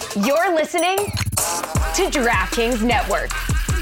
You're listening to DraftKings Network.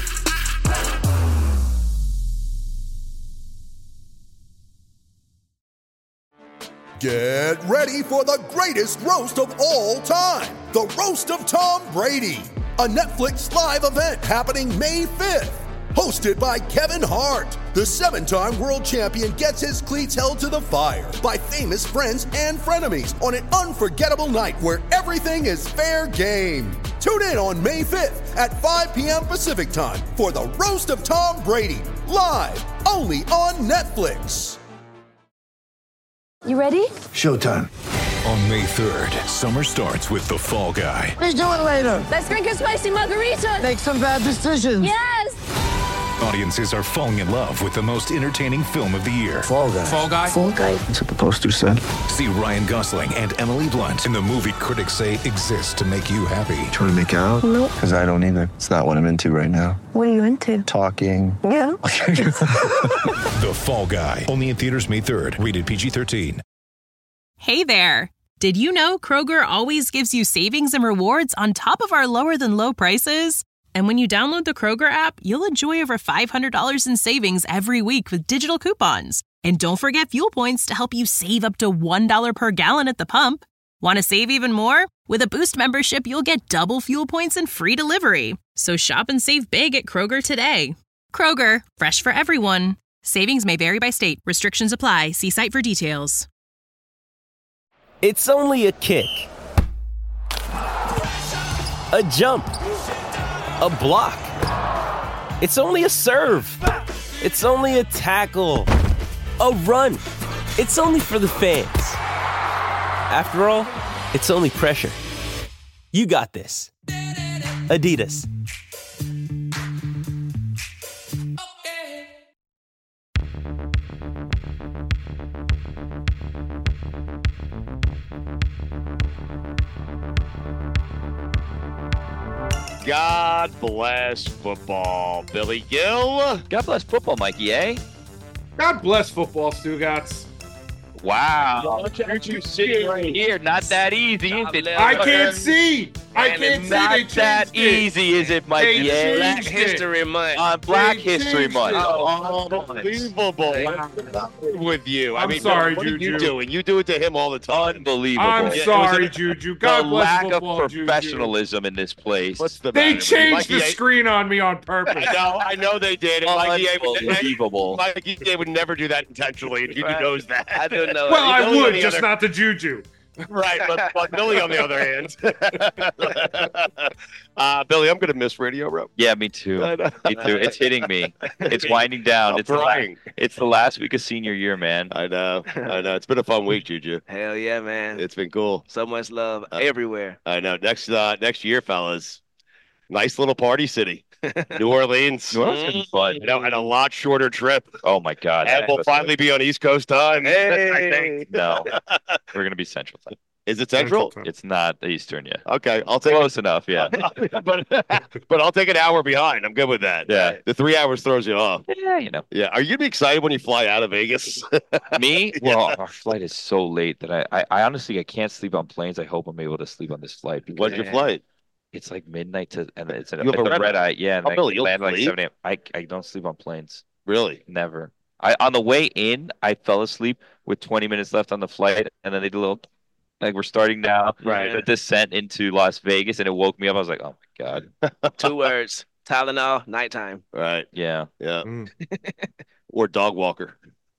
Get ready for the greatest roast of all time, the Roast of Tom Brady, a Netflix live event happening May 5th. Hosted by Kevin Hart, the 7-time world champion gets his cleats held to the fire by famous friends and frenemies on an unforgettable night where everything is fair game. Tune in on May 5th at 5 p.m. Pacific time for the Roast of Tom Brady, live only on Netflix. You ready? Showtime. On May 3rd, summer starts with The Fall Guy. Let's do it later. Let's drink a spicy margarita. Make some bad decisions. Yes! Audiences are falling in love with the most entertaining film of the year. Fall Guy. Fall Guy? Fall Guy. That's what the poster said. See Ryan Gosling and Emily Blunt in the movie critics say exists to make you happy. Trying to make it out? Nope. Because I don't either. It's not what I'm into right now. What are you into? Talking. Yeah. The Fall Guy. Only in theaters May 3rd. Rated PG-13. Hey there. Did you know Kroger always gives you savings and rewards on top of our lower than low prices? And when you download the Kroger app, you'll enjoy over $500 in savings every week with digital coupons. And don't forget fuel points to help you save up to $1 per gallon at the pump. Want to save even more? With a Boost membership, you'll get double fuel points and free delivery. So shop and save big at Kroger today. Kroger, fresh for everyone. Savings may vary by state. Restrictions apply. See site for details. It's only a kick, a jump, a block. It's only a serve. It's only a tackle, a run. It's only for the fans. After all, it's only pressure. You got this. Adidas. God bless football, Billy Gill. God bless football, Mikey, eh? God bless football, Stugotz. Wow. You sitting right here. Not that easy, is it? I can't see. I And can't it's see. not They that changed it. easy, is it, Mikey? They Black changed History it. Month. On Black They History changed Month. it. Unbelievable. With you. I I'm mean, sorry, what Juju. are you doing? You do it to him all the time. Unbelievable. I'm Yeah, sorry, Juju. God The bless lack football, of professionalism in this place. What's the They matter? changed the Mikey, screen on me on purpose. I know they did. And Unbelievable. Mikey A would never do that intentionally, and Juju knows that. I don't know. Well, I Billy on would, the just other- not the Juju. Right, but Billy, on the other hand. Billy, I'm going to miss Radio Row. Yeah, me too. I know. Me too. It's hitting me. It's winding down. I'm It's trying. it's the last week of senior year, man. I know. It's been a fun week, Juju. Hell yeah, man. It's been cool. So much love everywhere. I know. Next year, fellas, nice little party city, New Orleans. New Orleans is gonna be fun. You know, and a lot shorter trip. Oh my God. And we'll finally be on East Coast time. I Hey. think. No, we're gonna be Central Time. Is it Central? It's not Eastern yet. Okay, I'll take Close enough, yeah. but I'll take an hour behind. I'm good with that. Yeah. The 3 hours throws you off. Yeah, you know. Yeah. Are you gonna be excited when you fly out of Vegas? Me? Well, our flight is so late that I honestly I can't sleep on planes. I hope I'm able to sleep on this flight. because What's your flight? It's like midnight and it's You have a red red eye? eye. Yeah, and Oh, I Billy, you'll land like sleep? 7 a.m. I don't sleep on planes. Really? Never. On the way in, I fell asleep with 20 minutes left on the flight, and then they did a little like we're starting now. Right. The descent into Las Vegas, and it woke me up. I was like, oh my God. 2 words. Tylenol, nighttime. Right. Yeah. Yeah. Or dog walker.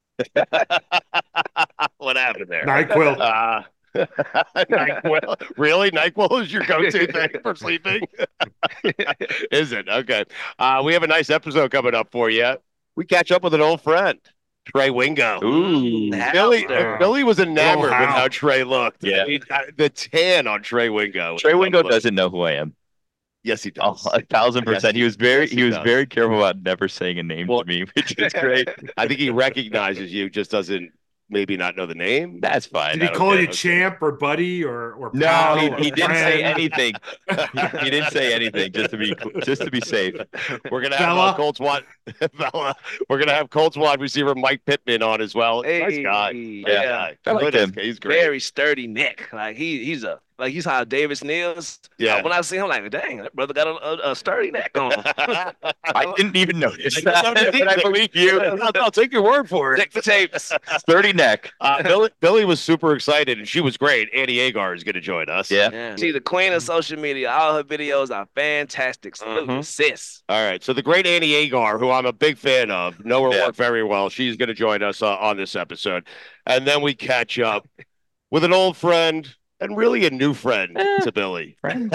What happened there? NyQuil. NyQuil. Really? NyQuil is your go-to thing for sleeping? Is it? Okay. We have a nice episode coming up for you. We catch up with an old friend, Trey Wingo. Ooh. Billy was enamored with how. how Trey looked. Yeah. I mean, the tan on Trey Wingo. Trey Wingo doesn't know who I am. Yes, he Oh, does. 1,000%. He was very Yes, he does. very careful about never saying a name to me, which is great. I think he recognizes you, just doesn't maybe not know the name. That's fine. Did he call you champ or buddy or No, pal he or didn't say friend? anything. He didn't say anything just to be safe. We're gonna have Bella? Colts wide. Bella. We're gonna have Colts wide receiver Mike Pittman on as well. Nice guy. Hey. Nice guy. I like Good him. guy. He's great. Very sturdy neck. Like he's a Like you saw Davis Neals. Yeah. When I see him, I'm like, dang, that brother got a sturdy neck on. I didn't even notice but I believe you. I'll take your word for it. Check the tapes. Sturdy neck. Billy was super excited, and she was great. Annie Agar is going to join us. Yeah. She's the queen of social media. All her videos are fantastic. So sis. All right. So the great Annie Agar, who I'm a big fan of, know her work very well. She's going to join us on this episode. And then we catch up with an old friend and really a new friend to Billy. Friend.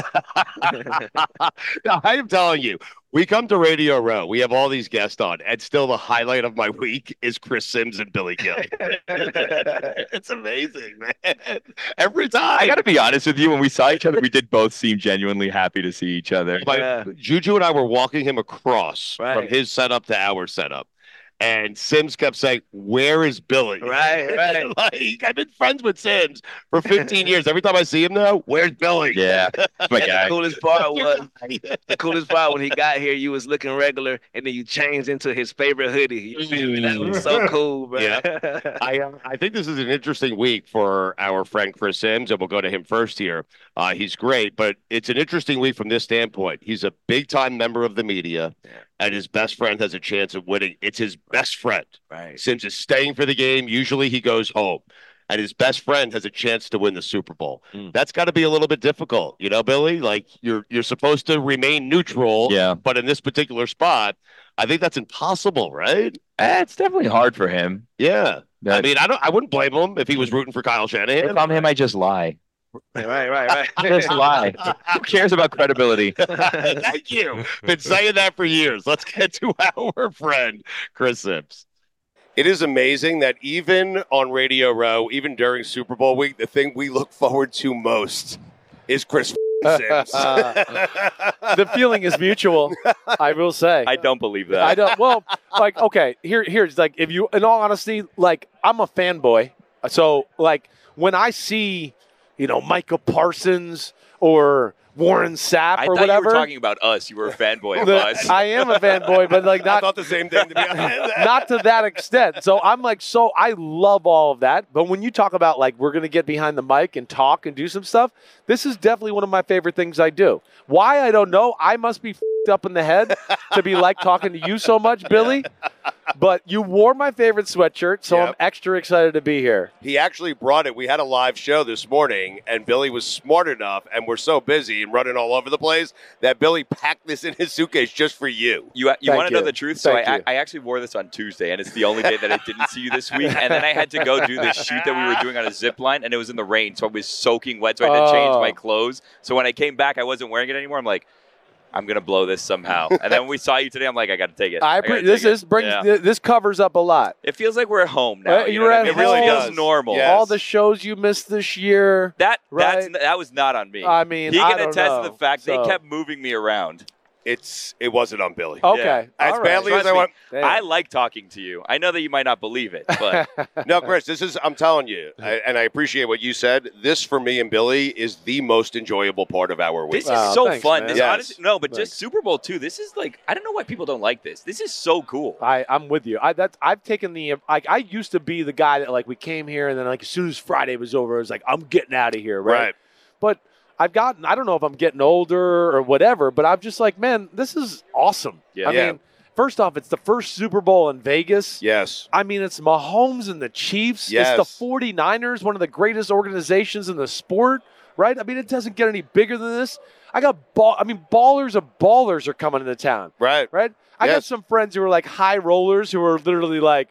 Now, I am telling you, we come to Radio Row. We have all these guests on, and still the highlight of my week is Chris Sims and Billy Gill. It's amazing, man. Every time. I got to be honest with you. When we saw each other, we did both seem genuinely happy to see each other. Juju and I were walking him across from his setup to our setup. And Sims kept saying, "Where is Billy?" Right. Like, I've been friends with Sims for 15 years. Every time I see him now, where's Billy? Yeah, my guy. The coolest part when he got here, you was looking regular, and then you changed into his favorite hoodie. That was so cool, bro. Yeah. I think this is an interesting week for our friend Chris Sims, and we'll go to him first here. He's great, but it's an interesting week from this standpoint. He's a big-time member of the media. And his best friend has a chance of winning. It's his best friend. Right. Sims is staying for the game. Usually he goes home. And his best friend has a chance to win the Super Bowl. That's got to be a little bit difficult. You know, Billy? Like, you're supposed to remain neutral. Yeah. But in this particular spot, I think that's impossible, right? It's definitely hard for him. Yeah. I mean, I wouldn't blame him if he was rooting for Kyle Shanahan. If I'm him, I just lie. Right. Just lie. Who cares about credibility? Thank you. Been saying that for years. Let's get to our friend, Chris Sims. It is amazing that even on Radio Row, even during Super Bowl week, the thing we look forward to most is Chris Sims. The feeling is mutual, I will say. I don't believe that. I don't. Well, like, okay, here's like, if you, in all honesty, like, I'm a fanboy. So, like, when I see, you know, Micah Parsons or Warren Sapp or whatever. You were talking about us. You were a fanboy of us. I am a fanboy, but like not. I thought the same thing, to be honest. Not to that extent. So I'm like, so I love all of that. But when you talk about like we're going to get behind the mic and talk and do some stuff, this is definitely one of my favorite things I do. Why, I don't know. I must be up in the head to be like talking to you so much, Billy. But you wore my favorite sweatshirt, so I'm extra excited to be here. He actually brought it. We had a live show this morning, and Billy was smart enough, and we're so busy and running all over the place, that Billy packed this in his suitcase just for you. You want to know the truth? So I actually wore this on Tuesday, and it's the only day that I didn't see you this week. And then I had to go do this shoot that we were doing on a zip line, and it was in the rain, so I was soaking wet, so I had to change my clothes. So when I came back, I wasn't wearing it anymore. I'm like, I'm going to blow this somehow. And then when we saw you today, I'm like, I got to take it. This covers up a lot. It feels like we're at home now. You're at home. It really feels normal. Yes. All the shows you missed this year. That was not on me. I mean, he I can don't attest know. to the fact they kept moving me around. It wasn't on Billy. Okay. As All badly right. as I want. I like talking to you. I know that you might not believe it, but no, Chris, I'm telling you, and I appreciate what you said. This, for me and Billy, is the most enjoyable part of our week. this is so fun. This, Yes. honestly, no, but just Super Bowl too. This is like, I don't know why people don't like this. This is so cool. I'm with you. I've taken I used to be the guy that like we came here and then like as soon as Friday was over, I was like, I'm getting out of here, right? But I don't know if I'm getting older or whatever, but I'm just like, man, this is awesome. I mean, first off, it's the first Super Bowl in Vegas. Yes. I mean, it's Mahomes and the Chiefs. Yes. It's the 49ers, one of the greatest organizations in the sport, right? I mean, it doesn't get any bigger than this. Ballers of ballers are coming into town. Right. I got some friends who are like high rollers who are literally like,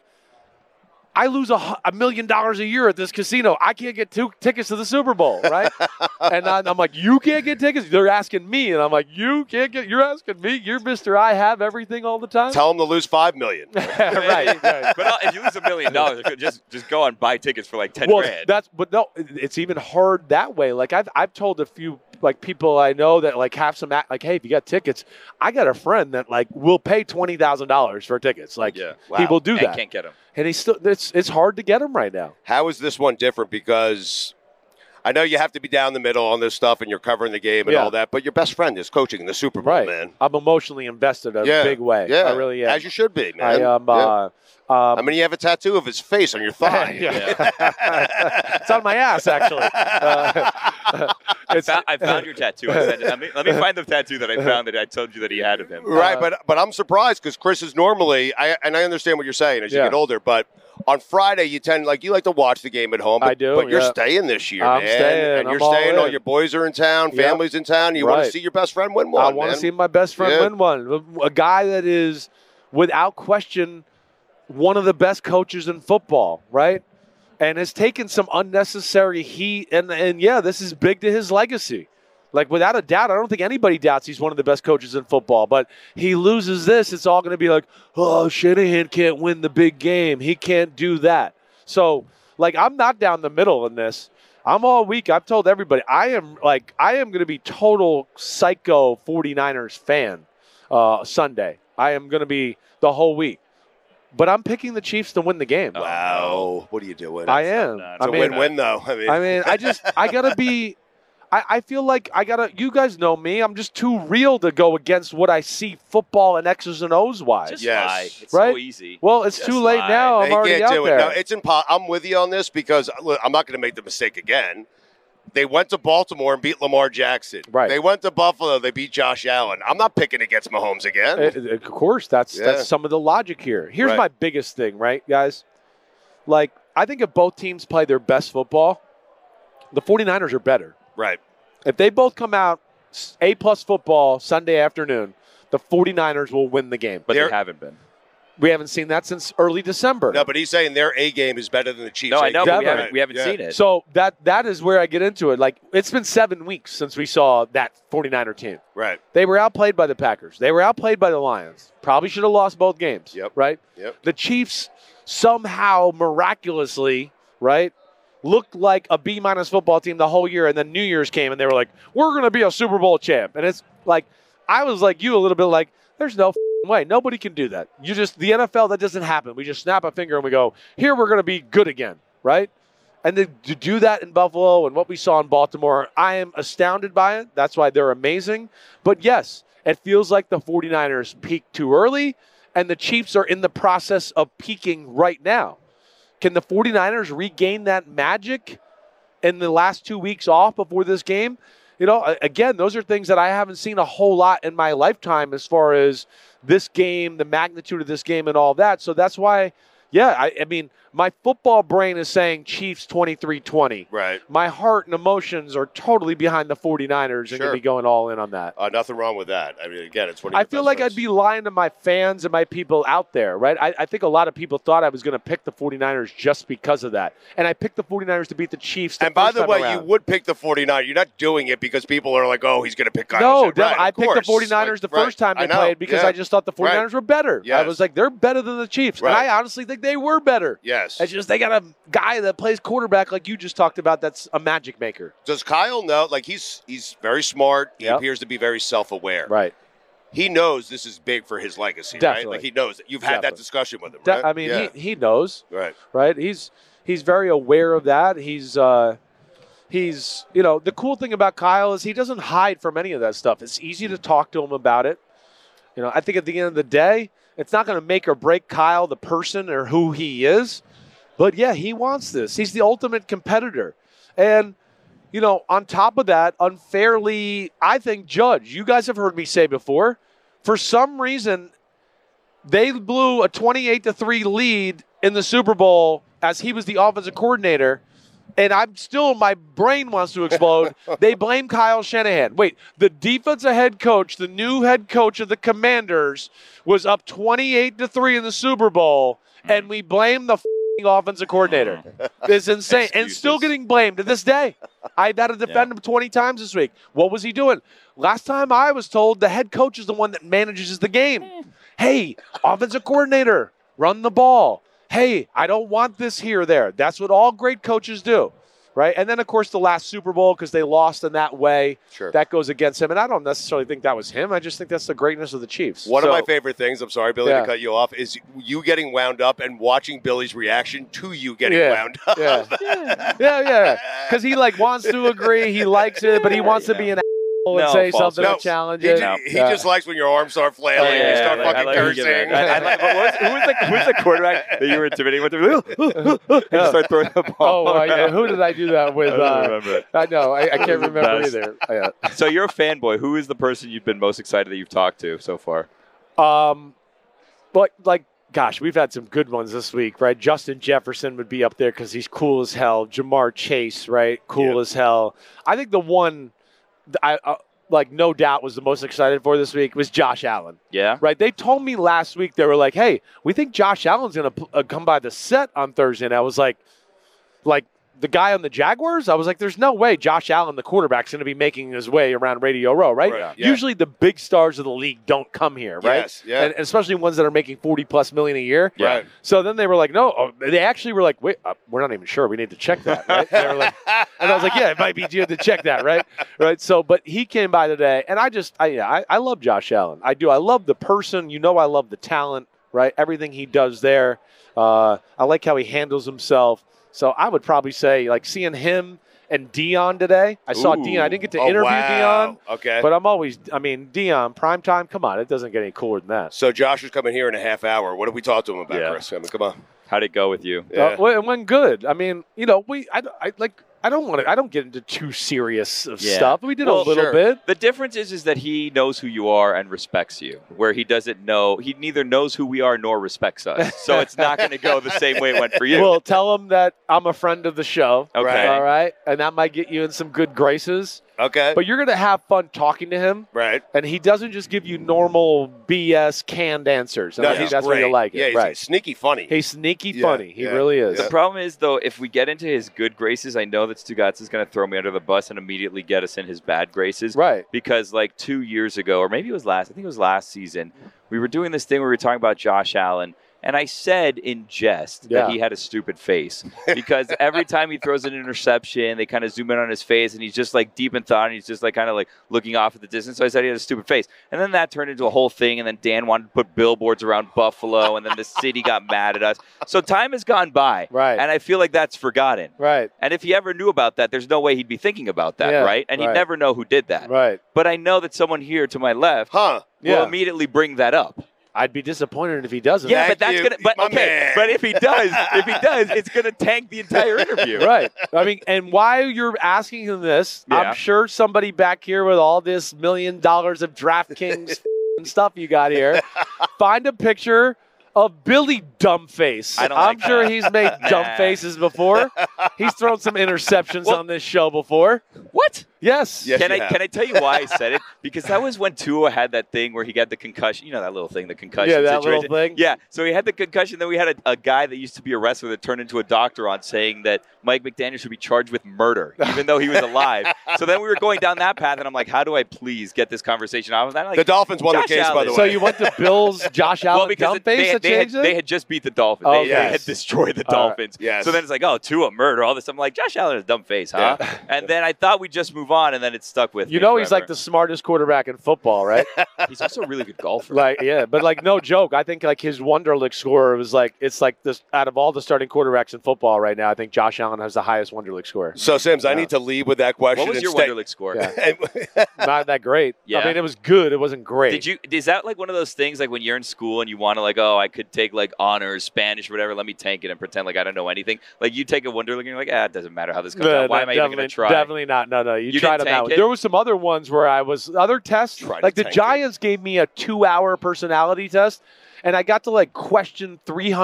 I lose $1 million a year at this casino. I can't get 2 tickets to the Super Bowl, right? And I'm like, you can't get tickets? They're asking me. And I'm like, you're asking me? You're Mr. I have everything all the time? Tell them to lose $5 million. right. But if you lose $1 million, just go and buy tickets for like $10 grand. But no, it's even hard that way. Like I've told a few like people I know that like have some like, hey, if you got tickets, I got a friend that like will pay $20,000 for tickets. Like he will do that. Can't get them. And he's still it's hard to get them right now. How is this one different? Because I know you have to be down the middle on this stuff, and you're covering the game and all that. But your best friend is coaching in the Super Bowl, man. I'm emotionally invested in a big way. Yeah, I really am. As you should be, man. I am. I mean, you have a tattoo of his face on your thigh. It's on my ass, actually. I found your tattoo. Let me find the tattoo that I found that I told you that he had of him. Right, but I'm surprised because Chris is normally, and I understand what you're saying as you get older, but on Friday you like to watch the game at home. But, I do, but you're staying this year, I'm man. staying. And you're I'm staying. all All in. your boys are in town, family's in town. You want to see your best friend win one. I want to see my best friend win one. A guy that is, without question, one of the best coaches in football, right? And has taken some unnecessary heat. And yeah, this is big to his legacy. Like, without a doubt, I don't think anybody doubts he's one of the best coaches in football. But he loses this, it's all going to be like, oh, Shanahan can't win the big game. He can't do that. So, like, I'm not down the middle in this. I'm all week. I've told everybody, I am going to be total psycho 49ers fan Sunday. I am going to be the whole week. But I'm picking the Chiefs to win the game. Wow. What are you doing? I am. It's a win-win, though. I got to be – I feel like you guys know me. I'm just too real to go against what I see football and X's and O's wise. Just lie. It's right? so easy. Well, it's too late now. I'm already out there. No, it's I'm with you on this because look, I'm not going to make the mistake again. They went to Baltimore and beat Lamar Jackson. Right. They went to Buffalo. They beat Josh Allen. I'm not picking against Mahomes again. Of course, that's some of the logic here. Here's my biggest thing, right, guys? Like, I think if both teams play their best football, the 49ers are better. Right. If they both come out A-plus football Sunday afternoon, the 49ers will win the game. But they haven't been. We haven't seen that since early December. No, but he's saying their A game is better than the Chiefs. No, I know, A game. but we haven't seen it. So that is where I get into it. Like, it's been 7 weeks since we saw that 49er team. Right. They were outplayed by the Packers. They were outplayed by the Lions. Probably should have lost both games. Yep. Right? Yep. The Chiefs somehow miraculously, right, looked like a B-minus football team the whole year, and then New Year's came, and they were like, we're going to be a Super Bowl champ. And it's like, I was like you a little bit like, there's no way. Nobody can do that. The NFL, that doesn't happen. We just snap a finger and we go, here we're going to be good again, right? And to do that in Buffalo and what we saw in Baltimore, I am astounded by it. That's why they're amazing. But yes, it feels like the 49ers peaked too early, and the Chiefs are in the process of peaking right now. Can the 49ers regain that magic in the last 2 weeks off before this game? You know, again, those are things that I haven't seen a whole lot in my lifetime as far as this game, the magnitude of this game and all that. So that's why, I mean, my football brain is saying Chiefs 23-20. Right. My heart and emotions are totally behind the 49ers and going to be going all in on that. Nothing wrong with that. I mean, again, it's I feel like I'd be lying to my fans and my people out there, right? I think a lot of people thought I was going to pick the 49ers just because of that. And I picked the 49ers to beat the Chiefs. And by the way, you would pick the 49ers. You're not doing it because people are like, oh, he's going to pick Kyle. No, right, I picked the 49ers the first time they played because I just thought the 49ers were better. Yes. I was like, they're better than the Chiefs. Right. And I honestly think they were better. Yes. It's just they got a guy that plays quarterback like you just talked about that's a magic maker. Does Kyle know? Like, he's very smart. He appears to be very self-aware. Right. He knows this is big for his legacy, Definitely. right? Like, he knows that. You've had that discussion with him, right? I mean, he knows. Right. He's very aware of that. He's you know, the cool thing about Kyle is he doesn't hide from any of that stuff. It's easy to talk to him about it. You know, I think at the end of the day, it's not going to make or break Kyle, the person, or who he is. But, yeah, he wants this. He's the ultimate competitor. And, you know, on top of that, unfairly, I think, judge. You guys have heard me say before, for some reason, they blew a 28-3 lead in the Super Bowl as he was the offensive coordinator. And my brain wants to explode. They blame Kyle Shanahan. Wait, the defensive head coach, the new head coach of the Commanders, was up 28-3 in the Super Bowl, and we blame the offensive coordinator. It's insane. Excuses. And still getting blamed to this day. I've had to defend him 20 times this week. What was he doing? Last time I was told the head coach is the one that manages the game. Hey, offensive coordinator, run the ball. Hey, I don't want this here or there. That's what all great coaches do. right? And then, of course, the last Super Bowl, because they lost in that way, that goes against him. And I don't necessarily think that was him. I just think that's the greatness of the Chiefs. One of my favorite things, I'm sorry, Billy, to cut you off, is you getting wound up and watching Billy's reaction to you getting wound up. Yeah. Because he, wants to agree. He likes it, but he wants to be an asshole and say something to challenge it. He just likes when your arms start flailing and you start fucking cursing. Who was the quarterback that you were intimidating with? And you start throwing the ball. Who did I do that with? I don't remember. I know. I can't remember either. So you're a fanboy. Who is the person you've been most excited that you've talked to so far? Gosh, we've had some good ones this week, right? Justin Jefferson would be up there because he's cool as hell. Jamar Chase, right? Cool as hell. I think the one no doubt was the most excited for this week was Josh Allen. Yeah. Right? They told me last week, they were like, hey, we think Josh Allen's going to come by the set on Thursday. And I was like, the guy on the Jaguars, I was like, there's no way Josh Allen, the quarterback, is going to be making his way around Radio Row, right? Yeah. Usually the big stars of the league don't come here, right? Yes, yeah. And especially ones that are making $40+ million a year. Yeah. Right. So then they were like, no. They actually were like, wait, we're not even sure. We need to check that, right? They were like, and I was like, yeah, it might be due to check that, right? Right. So, but he came by today, and I love Josh Allen. I do. I love the person. I love the talent, right? Everything he does there. I like how he handles himself. So I would probably say, seeing him and Dion today. I saw Dion. I didn't get to interview Dion. Okay. But Dion, primetime, come on. It doesn't get any cooler than that. So Josh is coming here in a half hour. What have we talked to him about, Chris? Come on. How'd it go with you? It went good. I don't get into too serious of stuff. We did a little bit. The difference is that he knows who you are and respects you, where he doesn't know. He neither knows who we are nor respects us. So it's not going to go the same way it went for you. Well, tell him that I'm a friend of the show. Okay. All right? And that might get you in some good graces. Okay. But you're going to have fun talking to him. Right. And he doesn't just give you normal BS canned answers. No, that's where you like it. Yeah, he's sneaky funny. He's sneaky funny. He really is. The problem is, though, if we get into his good graces, I know that Stugotz is going to throw me under the bus and immediately get us in his bad graces. Right. Because 2 years ago, or maybe it was last season, we were doing this thing where we were talking about Josh Allen. And I said in jest that he had a stupid face because every time he throws an interception, they kind of zoom in on his face and he's just deep in thought and he's just kind of looking off at the distance. So I said he had a stupid face. And then that turned into a whole thing. And then Dan wanted to put billboards around Buffalo and then the city got mad at us. So time has gone by. Right. And I feel like that's forgotten. Right. And if he ever knew about that, there's no way he'd be thinking about that. Right. And he'd never know who did that. Right. But I know that someone here to my left will immediately bring that up. I'd be disappointed if he doesn't. Yeah, but that's gonna. But okay, but if he does, it's gonna tank the entire interview. Right. And while you're asking him this, I'm sure somebody back here with all this $1 million of DraftKings stuff you got here, find a picture of Billy Dumbface. I'm sure he's made dumb faces before. He's thrown some interceptions on this show before. What? Yes. Can I tell you why I said it? Because that was when Tua had that thing where he got the concussion. You know that little thing, the concussion that situation. little thing? Yeah. So he had the concussion. Then we had a guy that used to be a wrestler that turned into a doctor on saying that Mike McDaniel should be charged with murder, even though he was alive. So then we were going down that path, and I'm like, how do I please get this conversation out of that? The Dolphins won the case, by the way. So you went to Bill's Josh Allen Dumbface they had just beat the Dolphins. Oh, they had destroyed the Dolphins. Yes. So then it's like, Tua, murder, all this. I'm like, Josh Allen is a dumb face, huh? Yeah. And then I thought we'd just move on, and then it stuck with me he's forever. like the smartest quarterback in football, right? He's also a really good golfer. But no joke. I think his Wonderlic score was it's this out of all the starting quarterbacks in football right now. I think Josh Allen has the highest Wonderlic score. So Sims, I need to lead with that question. What was your Wonderlic score? Not that great. Yeah. I mean, it was good. It wasn't great. Is that one of those things when you're in school and you want to I could take honors, Spanish, whatever. Let me tank it and pretend I don't know anything. You take a Wonderlic and you're like, it doesn't matter how this comes out. Why am I even going to try? Definitely not. No. You tried them out. it? There was some other ones where other tests. The Giants gave me a 2-hour personality test, and I got to question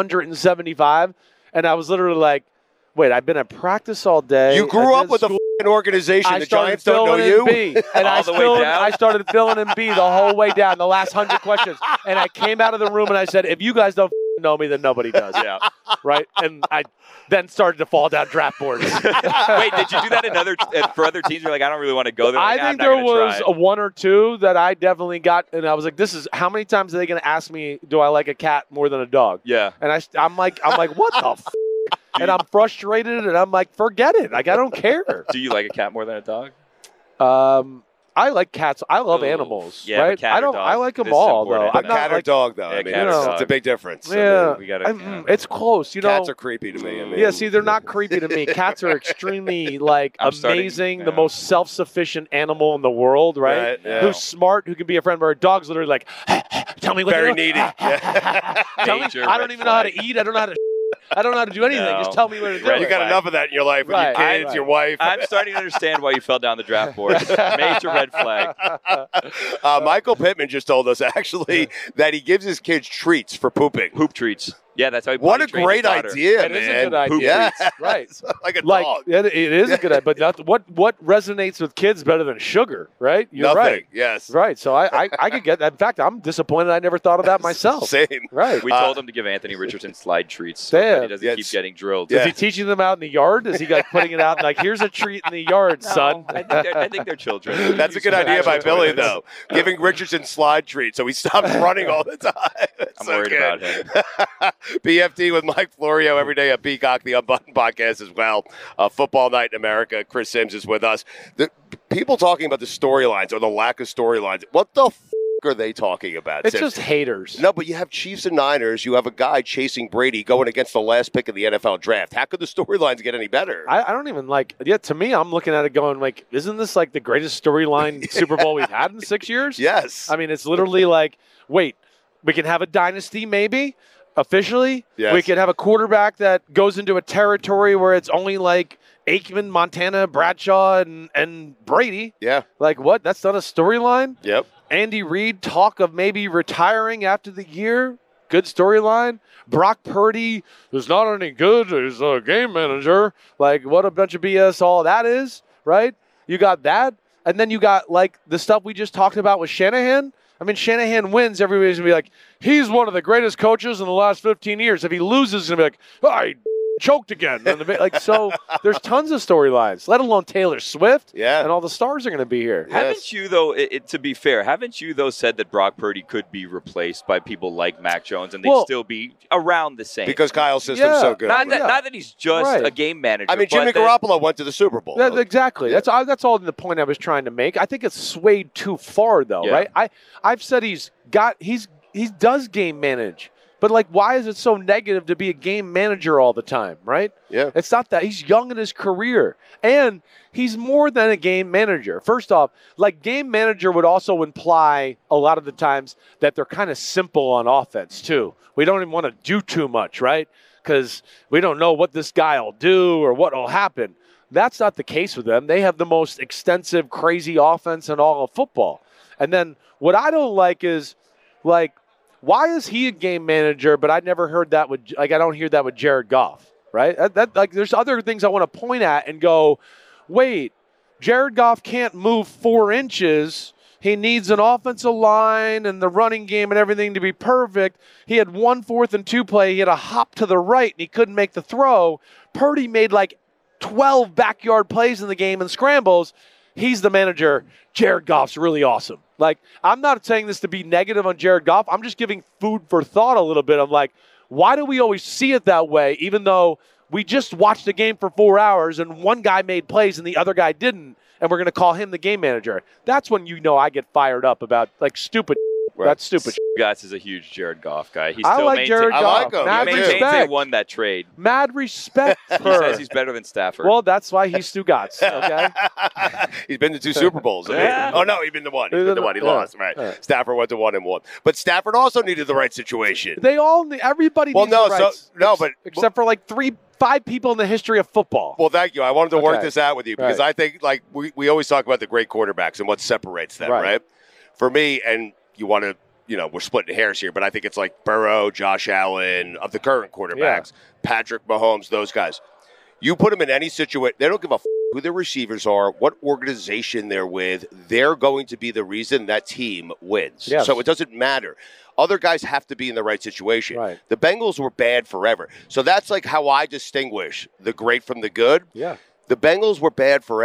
375, and I was literally like, wait, I've been at practice all day. You grew up with a organization. The Giants don't know you. And I started filling in B the whole way down, the last 100 questions. And I came out of the room and I said, if you guys don't know me, then nobody does. Yeah. Right? And I then started to fall down draft boards. Wait, did you do that for other teams? You're like, I don't really want to go there. I think there was a one or two that I definitely got, and I was like, this is, how many times are they going to ask me, do I like a cat more than a dog? Yeah. And I'm like, what the f***? and I'm frustrated, and I'm like, forget it. Like, I don't care. Do you like a cat more than a dog? I like cats. I love animals. Yeah, right? cat or dog. I like them This is all, important. though. But cat or dog, though. Yeah, I mean, cat or it's dog. a big difference. Yeah, we gotta, it's close. You know, cats are creepy to me. I mean, yeah, see, they're not creepy to me. Cats are extremely like amazing, the most self-sufficient animal in the world, right? yeah. Who's smart, who can be a friend. Where a dog's literally like, tell me what very to do. needy. Tell me, I don't even know how to eat. I don't know how to. I don't know how to do anything. No. Just tell me where to do You it. got enough of that in your life with your kids, your wife. I'm starting to understand why you fell down the draft board. Major red flag. Michael Pittman just told us actually that he gives his kids treats for pooping. Poop treats. Yeah, that's how he What a potty trained great his daughter. idea, It man. is a good idea. Poop Yeah. Right. Like a Like dog. it is a good idea, but what resonates with kids better than sugar, right? You're Nothing. right. Yes. Right. So I could get that. In fact, I'm disappointed I never thought of that myself. Same. Right. We told him to give Anthony Richardson slide treats so Yeah. that he doesn't keep getting drilled. Is he teaching them out in the yard? Is he like putting it out and like, here's a treat in the yard, son? I think they're children. That's a good idea by Billy, though. Giving Richardson slide treats so he stops running all the time. I'm worried about him. BFD with Mike Florio every day at Peacock, the Unbuttoned podcast as well. Football Night in America. Chris Sims is with us. The people talking about the storylines or the lack of storylines. What the are they talking about? It's Sims? just haters. No, but you have Chiefs and Niners. You have a guy chasing Brady going against the last pick of the NFL draft. How could the storylines get any better? I don't even like. Yeah, to me, I'm looking at it going like, isn't this like the greatest storyline Super Bowl we've had in 6 years? Yes. I mean, it's literally like, wait, we can have a dynasty maybe officially. Yes. We could have a quarterback that goes into a territory where it's only like Aikman, Montana, Bradshaw, and Brady. Yeah. Like what? That's not a storyline. Yep. Andy Reid talk of maybe retiring after the year. Good storyline. Brock Purdy is not any good. He's a game manager. Like, what a bunch of BS all that is, right? You got that. And then you got, like, the stuff we just talked about with Shanahan. I mean, Shanahan wins. Everybody's going to be like, he's one of the greatest coaches in the last 15 years. If he loses, he's going to be like, I choked again. Like, so there's tons of storylines, let alone Taylor Swift. Yeah. And all the stars are going to be here. Haven't you, though, to be fair, haven't you, though, said that Brock Purdy could be replaced by people like Mac Jones and they'd still be around the same? Because Kyle's system's so good. Not that he's just a game manager. I mean, Jimmy Garoppolo went to the Super Bowl. Exactly. That's all the point I was trying to make. I think it's swayed too far, though, right? I've said he does game manage. But, like, why is it so negative to be a game manager all the time, right? Yeah. It's not that. He's young in his career. And he's more than a game manager. First off, like, game manager would also imply a lot of the times that they're kind of simple on offense, too. We don't even want to do too much, right? Because we don't know what this guy will do or what will happen. That's not the case with them. They have the most extensive, crazy offense in all of football. And then what I don't like is, like, why is he a game manager, but I never heard that with, like, I don't hear that with Jared Goff, right? Like, there's other things I want to point at and go, wait, Jared Goff can't move 4 inches. He needs an offensive line and the running game and everything to be perfect. He had 1 4th and 2 play. He had a hop to the right, and he couldn't make the throw. Purdy made, like, 12 backyard plays in the game and scrambles. He's the manager. Jared Goff's really awesome. Like, I'm not saying this to be negative on Jared Goff. I'm just giving food for thought a little bit. I'm like, why do we always see it that way, even though we just watched the game for 4 hours and one guy made plays and the other guy didn't, and we're going to call him the game manager? That's when I get fired up about, like, stupid. Right. That's stupid. Gotts is a huge Jared Goff guy. I like Jared Goff. I like him. Mad maintains they won that trade. Mad respect for He says he's better than Stafford. Well, that's why he's Stu Gotts, okay? He's been to 2 Super Bowls. Yeah. Oh, no, he's been to 1. He's been to 1. He lost, right. Stafford went to 1-1. But Stafford also needed the right situation. They all need, everybody needs the rights. Except for like 5 people in the history of football. Well, thank you. I wanted to work this out with you because I think, like, we always talk about the great quarterbacks and what separates them, right? For me, and you want to, we're splitting hairs here, but I think it's like Burrow, Josh Allen, of the current quarterbacks, Patrick Mahomes, those guys. You put them in any situation, they don't give a who their receivers are, what organization they're with. They're going to be the reason that team wins. Yes. So it doesn't matter. Other guys have to be in the right situation. Right. The Bengals were bad forever. So that's like how I distinguish the great from the good. Yeah. The Bengals were bad forever.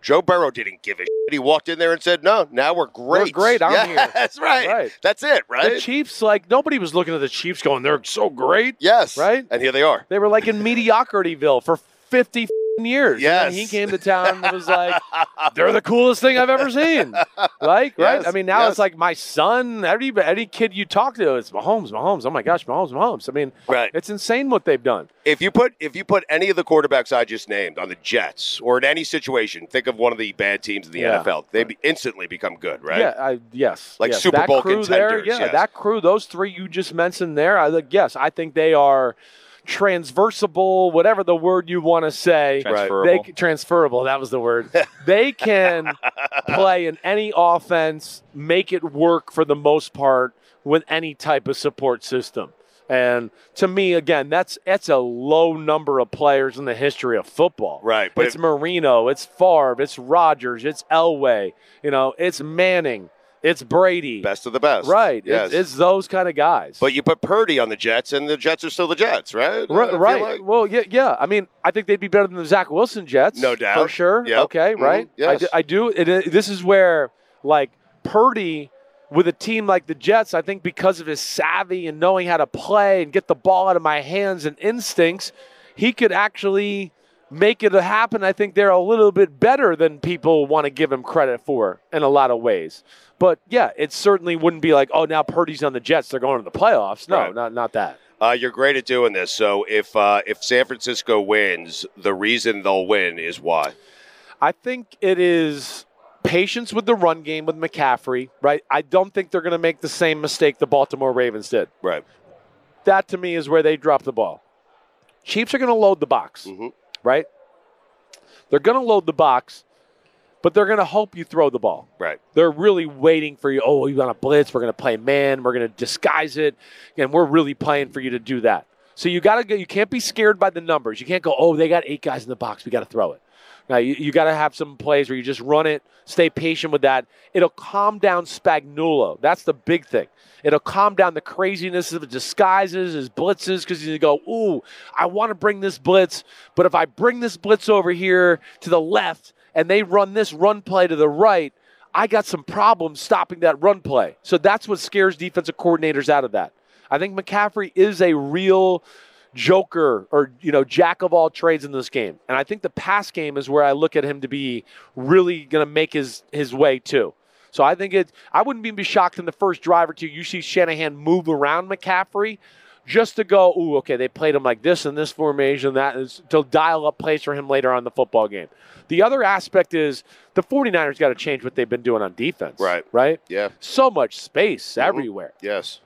Joe Burrow didn't give a shit. He walked in there and said, no, now we're great. We're great. I'm here. That's right. That's it, right? The Chiefs, nobody was looking at the Chiefs going, they're so great. Yes. Right? And here they are. They were like in mediocrityville for 50 years. Yes. And he came to town and was like, they're the coolest thing I've ever seen. Right? Yes. I mean, now it's like my son, any kid you talk to, it's Mahomes. Oh my gosh, Mahomes. I mean, it's insane what they've done. If you put any of the quarterbacks I just named on the Jets or in any situation, think of one of the bad teams in the NFL. They instantly become good, right? Yeah, yes. Like yes. Super that Bowl crew contenders. There, that crew, those three you just mentioned there, I think they are transversable, whatever the word you want to say. Transferable. Transferable, that was the word. They can play in any offense, make it work for the most part with any type of support system. And to me, again, that's a low number of players in the history of football. Right. But it's Marino, it's Favre, it's Rodgers, it's Elway, it's Manning. It's Brady. Best of the best. Right. Yes. It's those kind of guys. But you put Purdy on the Jets, and the Jets are still the Jets, right? Right. Like. Well, yeah. I mean, I think they'd be better than the Zach Wilson Jets. No doubt. For sure. Yep. Okay, right? Yes. I do. This is where, Purdy, with a team like the Jets, I think because of his savvy and knowing how to play and get the ball out of my hands and instincts, he could actually make it happen. I think they're a little bit better than people want to give him credit for in a lot of ways. But, yeah, it certainly wouldn't be like, oh, now Purdy's on the Jets, they're going to the playoffs. No, not that. You're great at doing this. So if San Francisco wins, the reason they'll win is why? I think it is patience with the run game with McCaffrey, right? I don't think they're going to make the same mistake the Baltimore Ravens did. Right. That, to me, is where they drop the ball. Chiefs are going to load the box, right? They're going to load the box, but they're going to hope you throw the ball. Right. They're really waiting for you. Oh, you want to blitz? We're going to play man. We're going to disguise it. And we're really playing for you to do that. So you got to go. You can't be scared by the numbers. You can't go, oh, they got 8 guys in the box. We got to throw it. Now, you got to have some plays where you just run it, stay patient with that. It'll calm down Spagnuolo. That's the big thing. It'll calm down the craziness of the disguises, his blitzes, because you go, ooh, I want to bring this blitz, but if I bring this blitz over here to the left and they run this run play to the right, I got some problems stopping that run play. So that's what scares defensive coordinators out of that. I think McCaffrey is a real joker or, jack of all trades in this game. And I think the pass game is where I look at him to be really going to make his way too. So I think I wouldn't even be shocked in the first drive or two you see Shanahan move around McCaffrey just to go, ooh, okay, they played him like this in this formation, that is to dial up plays for him later on in the football game. The other aspect is the 49ers got to change what they've been doing on defense. Right? Yeah. So much space everywhere. Yes.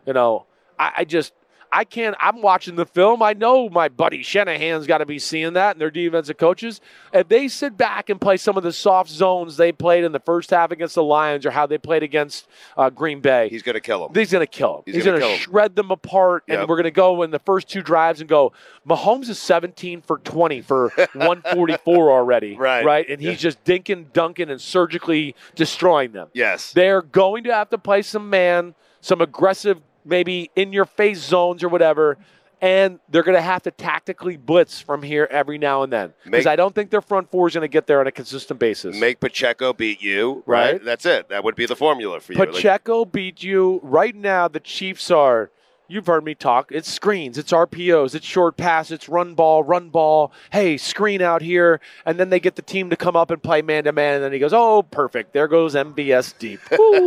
I can't. I'm watching the film. I know my buddy Shanahan's got to be seeing that, and their defensive coaches. If they sit back and play some of the soft zones they played in the first half against the Lions or how they played against Green Bay, he's going to kill them. He's going to kill them. He's going to shred them apart, and we're going to go in the first 2 drives and go, Mahomes is 17 for 20 for 144 already. Right? And he's just dinking, dunking, and surgically destroying them. Yes. They're going to have to play some man, some aggressive, maybe in-your-face zones or whatever, and they're going to have to tactically blitz from here every now and then. Because I don't think their front four is going to get there on a consistent basis. Make Pacheco beat you, right? That's it. That would be the formula for you. Pacheco beat you. Right now, the Chiefs are, you've heard me talk, it's screens, it's RPOs, it's short pass, it's run ball. Hey, screen out here. And then they get the team to come up and play man-to-man, and then he goes, oh, perfect. There goes MBS deep.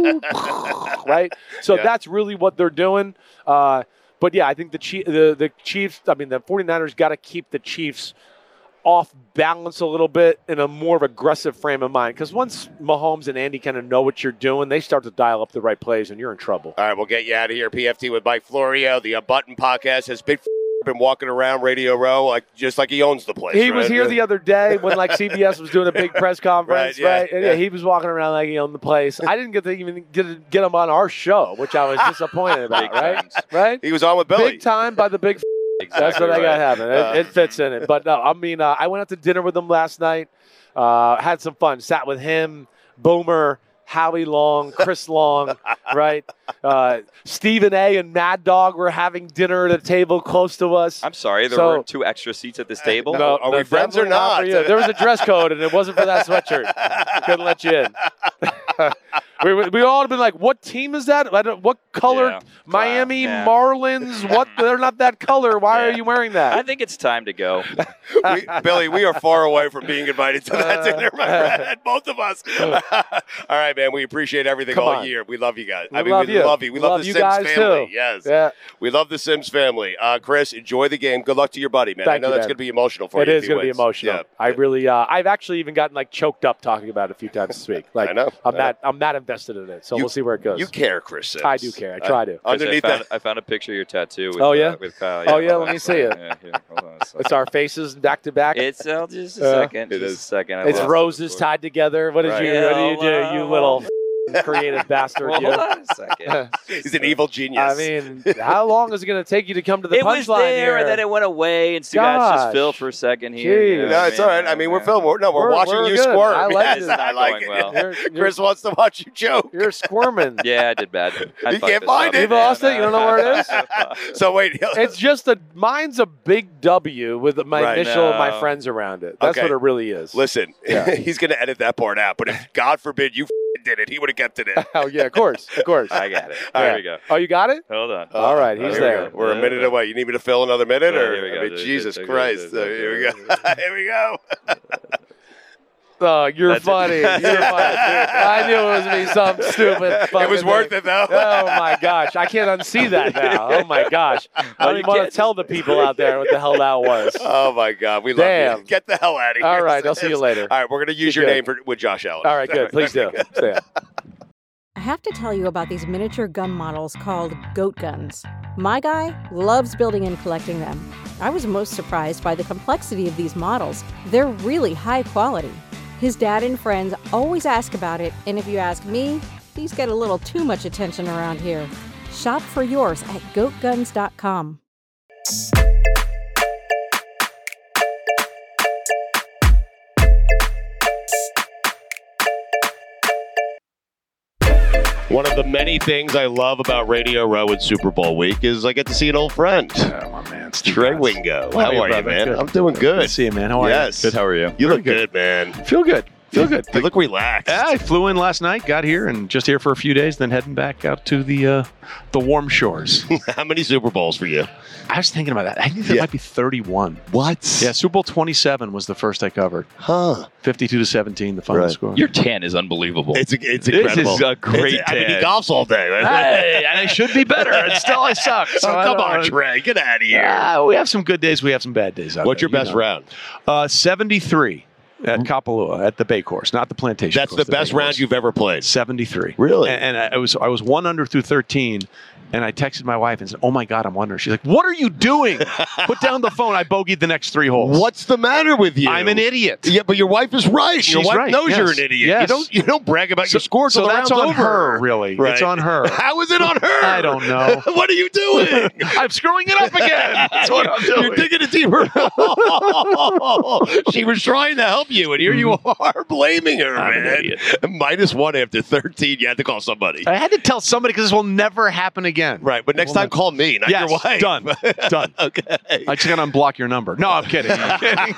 Right? So that's really what they're doing. But, yeah, I think the Chiefs, the 49ers got to keep the Chiefs off balance a little bit in a more of aggressive frame of mind. Because once Mahomes and Andy kind of know what you're doing, they start to dial up the right plays, and you're in trouble. All right, we'll get you out of here. PFT with Mike Florio. The Unbuttoned podcast has been walking around Radio Row just like he owns the place. He was here the other day when CBS was doing a big press conference, right? And he was walking around like he owned the place. I didn't get to even get him on our show, which I was disappointed about, right? He was on with Billy. Big time by the big Exactly. That's what I got happening. It fits in it. But no, I went out to dinner with him last night. Had some fun. Sat with him, Boomer, Howie Long, Chris Long, right? Stephen A. and Mad Dog were having dinner at a table close to us. I'm sorry, there weren't 2 extra seats at this table. No, are we friends or definitely not? for you. There was a dress code, and it wasn't for that sweatshirt. Couldn't let you in. we all have been like, what team is that? What color? Yeah. Miami Yeah. Marlins? What? They're not that color. Why are you wearing that? I think it's time to go. Billy, we are far away from being invited to that dinner, my friend. Both of us. All right, man. We appreciate everything Come all on. year. We love you guys. We love you. We love the you Sims guys family. too. Yes. Yeah. We love the Sims family. Chris, enjoy the game. Good luck to your buddy, man. I Thank know you, that's man. going to be emotional for you. It is going to be emotional. Yeah. I really, I've actually even gotten like choked up talking about it a few times this week. Like, I know. I'm that invested in it. So we'll see where it goes. You care, Chris Sims. I do care. I try to. Underneath I found a picture of your tattoo with, with Kyle. Oh, yeah, hold let on me a see it. second. Yeah, here, hold on a second. It's our faces back to back. It's just a second. It Just is. a second. It's roses tied together. What did Right. you? Yeah, What do you do? You little creative bastard. Well, you. hold on a second. He's an evil genius. I mean, how long is it going to take you to come to the It was punchline there, here? and then it went away, and Stu got just Gosh. Phil for a second here. Jeez. You know No, what it's all right. I mean, we're filming. We're watching we're you good. squirm. I like Yes, it. I like Going well. it. Chris wants to watch you joke. You're squirming. Yeah, I did bad. I You fucked can't this find up. it. You've lost it? You don't know where it is? So wait. It's just mine's a big W with my Right. initial and my No. friends around it. That's Okay. what it really is. Listen, Yeah. he's going to edit that part out. But if God forbid you did it, he would have kept it in. Oh, yeah, of course. Of course. I got it. All There right. we go. Oh, you got it? Hold on. All right, he's Here we there. go. We're a minute away. You need me to fill another minute? Yeah, Or here we go. I mean, Jesus There we go. Christ. So here we go. Here we go. Oh, you're That's it. funny. You're funny. I knew it was me, some stupid It fucking was worth thing. it, though. Oh, my gosh. I can't unsee that now. Oh, my gosh. I don't you even want can't to tell the people out there what the hell that was. Oh, my God. We love Damn. you. Get the hell out of here. All right, I'll see you later. All right, we're going to use Be your good. name with Josh Allen. All right, good. Please do. Stay up. I have to tell you about these miniature gun models called goat guns. My guy loves building and collecting them. I was most surprised by the complexity of these models. They're really high quality. His dad and friends always ask about it, and if you ask me, these get a little too much attention around here. Shop for yours at goatguns.com. One of the many things I love about Radio Row and Super Bowl week is I get to see an old friend. Oh, my man. Steve Trey Matz. Wingo. How How are you, are you, brother? man? Good. I'm doing good. Good to see you, man. How are Yes. you? Good. How are you? You look good, man. Feel good. Feel good. You look relaxed. Yeah, I flew in last night, got here, and just here for a few days, then heading back out to the warm shores. How many Super Bowls for you? I was thinking about that. I think there might be 31. What? Yeah, Super Bowl 27 was the first I covered. Huh. 52-17, the final score. Your tan is unbelievable. It's This incredible. is a great I mean, he tan. golfs all day. Hey, and I should be better, and still I suck. So I come don't on, know. Trey. Get out of here. Yeah, we have some good days. We have some bad days. What's your best round? 73 at Kapalua at the Bay Course, not the Plantation. That's course, the best Bay round Course. you've ever played. 73. Really? And I was 1 under through 13. And I texted my wife and said, "Oh my God, I'm wondering." She's like, "What are you doing? Put down the phone." I bogeyed the next 3 holes. What's the matter with you? I'm an idiot. Yeah, but your wife is right. Your She's wife right, knows yes. you're an idiot. Yes. You don't brag about your score till So the that's round's on over. her, really. Right. It's on her. How is it on her? I don't know. What are you doing? I'm screwing it up again. That's what I'm doing. You're digging a deeper hole. She was trying to help you, and here you are blaming her, I'm an man. idiot. -1 after 13. You had to call somebody. I had to tell somebody because this will never happen again. Right, but next time call me, not Yes, your wife. done. Done. Okay. I just got to unblock your number. No, I'm kidding. I'm kidding.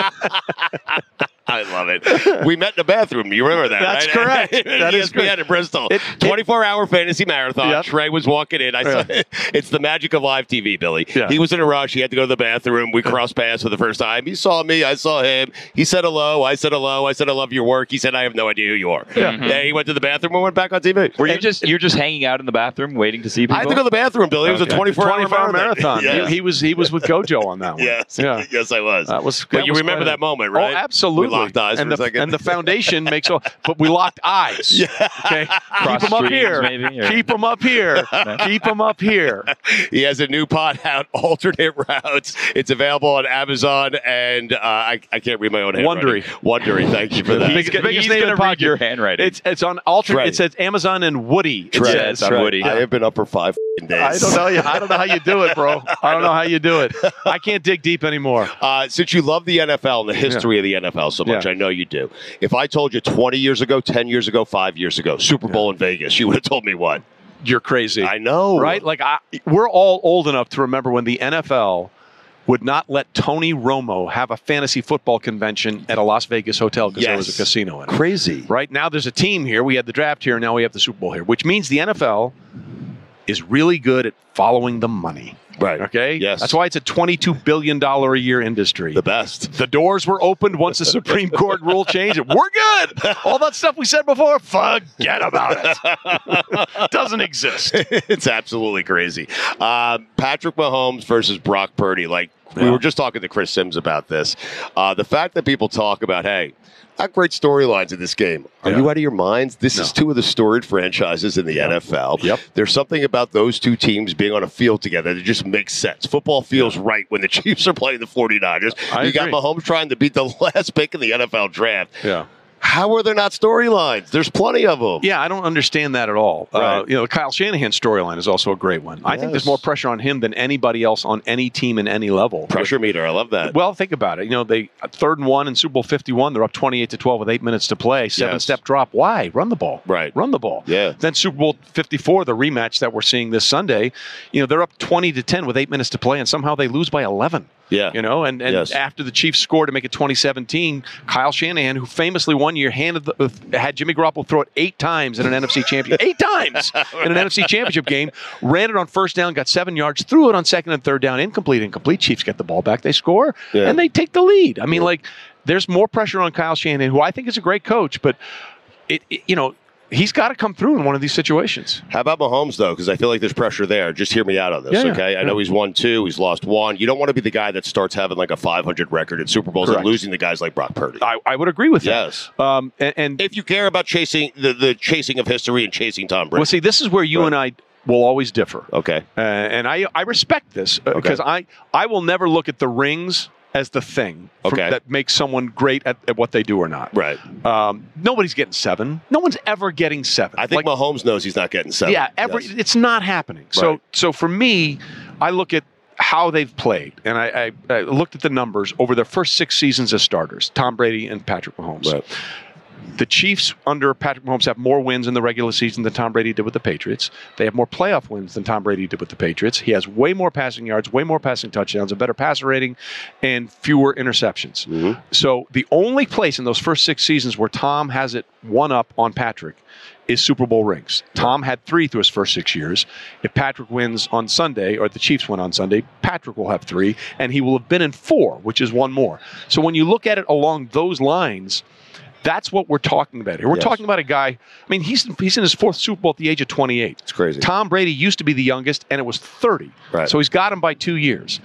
I love it. We met in the bathroom. You remember that, That's right? correct. That is ESPN correct. in Bristol. 24-hour fantasy marathon. Yep. Trey was walking in. I saw it's the magic of live TV, Billy. Yeah. He was in a rush. He had to go to the bathroom. We crossed paths for the first time. He saw me. I saw him. He said hello. I said hello. I said I love your work. He said I have no idea who you are. Yeah. He went to the bathroom and went back on TV. Were you you're just hanging out in the bathroom waiting to see people? I had to go to the bathroom, Billy. It was a 24-hour marathon. Yeah. He was with Gojo on that one. Yes. Yeah. Yes, I was. But you was remember quite that moment, right? Oh, absolutely. We locked eyes and for a second. And the foundation makes all, but we locked eyes. Yeah. Okay. Cross Keep them up streams, here. maybe, or- Keep them up here. Keep them up here. He has a new pod out, Alternate Routes. It's available on Amazon, and I can't read my own handwriting. Wondery. Thank you for that. Biggest He's name in gonna read podcast. your handwriting. It's on alternate. Trey. It says Amazon and Woody. It Trey. says. It's on Woody. I have been up for 5 days. I don't know how you do it, bro. I don't know how you do it. I can't dig deep anymore. Since you love the NFL and the history of the NFL so much, I know you do. If I told you 20 years ago, 10 years ago, 5 years ago, Super Bowl in Vegas, you would have told me what? You're crazy. I know. Right? Like, we're all old enough to remember when the NFL would not let Tony Romo have a fantasy football convention at a Las Vegas hotel because there was a casino in it. Crazy. Right? Now there's a team here. We had the draft here. Now we have the Super Bowl here, which means the NFL is really good at following the money. Right. Okay? Yes. That's why it's a $22 billion a year industry. The best. The doors were opened once the Supreme Court rule changed. We're good. All that stuff we said before, forget about it. Doesn't exist. It's absolutely crazy. Patrick Mahomes versus Brock Purdy. We were just talking to Chris Sims about this. The fact that people talk about, hey, not great storylines in this game. Are you out of your minds? This is two of the storied franchises in the NFL. Yep. There's something about those two teams being on a field together that just makes sense. Football feels right when the Chiefs are playing the 49ers. You got Mahomes trying to beat the last pick in the NFL draft. Yeah. How are there not storylines? There's plenty of them. Yeah, I don't understand that at all. Right. The Kyle Shanahan storyline is also a great one. I think there's more pressure on him than anybody else on any team in any level. Pressure meter. I love that. Well, think about it. They 3rd and 1 in Super Bowl 51. They're up 28-12 with 8 minutes to play. 7-step drop. Why? Run the ball. Right. Run the ball. Yeah. Then Super Bowl 54, the rematch that we're seeing this Sunday, they're up 20-10 with 8 minutes to play, and somehow they lose by 11. Yeah. And after the Chiefs scored to make it 2017, Kyle Shanahan, who famously one year had Jimmy Garoppolo throw it 8 times in an NFC championship, 8 times in an NFC championship game, ran it on first down, got 7 yards, threw it on second and third down, incomplete. Chiefs get the ball back, they score, and they take the lead. I mean, there's more pressure on Kyle Shanahan, who I think is a great coach, but he's got to come through in one of these situations. How about Mahomes, though? Because I feel like there's pressure there. Just hear me out on this, okay? I know he's won 2. He's lost 1. You don't want to be the guy that starts having a 500 record in Super Bowls and losing to guys like Brock Purdy. I would agree with that. Yes. And if you care about chasing the chasing of history and chasing Tom Brady. Well, see, this is where you and I will always differ. Okay. And I respect this because I will never look at the rings as the thing that makes someone great at what they do or not. Right. Nobody's getting 7. No one's ever getting 7. I think Mahomes knows he's not getting 7. Yeah, it's not happening. Right. So for me, I look at how they've played, and I looked at the numbers over their first 6 seasons as starters, Tom Brady and Patrick Mahomes. Right. The Chiefs under Patrick Mahomes have more wins in the regular season than Tom Brady did with the Patriots. They have more playoff wins than Tom Brady did with the Patriots. He has way more passing yards, way more passing touchdowns, a better passer rating, and fewer interceptions. Mm-hmm. So the only place in those first 6 seasons where Tom has it one up on Patrick is Super Bowl rings. Tom had 3 through his first 6 years. If Patrick wins on Sunday, or the Chiefs win on Sunday, Patrick will have 3, and he will have been in 4, which is 1 more. So when you look at it along those lines, that's what we're talking about here. We're talking about a guy, I mean, he's in his 4th Super Bowl at the age of 28. It's crazy. Tom Brady used to be the youngest, and it was 30. Right. So he's got him by 2 years.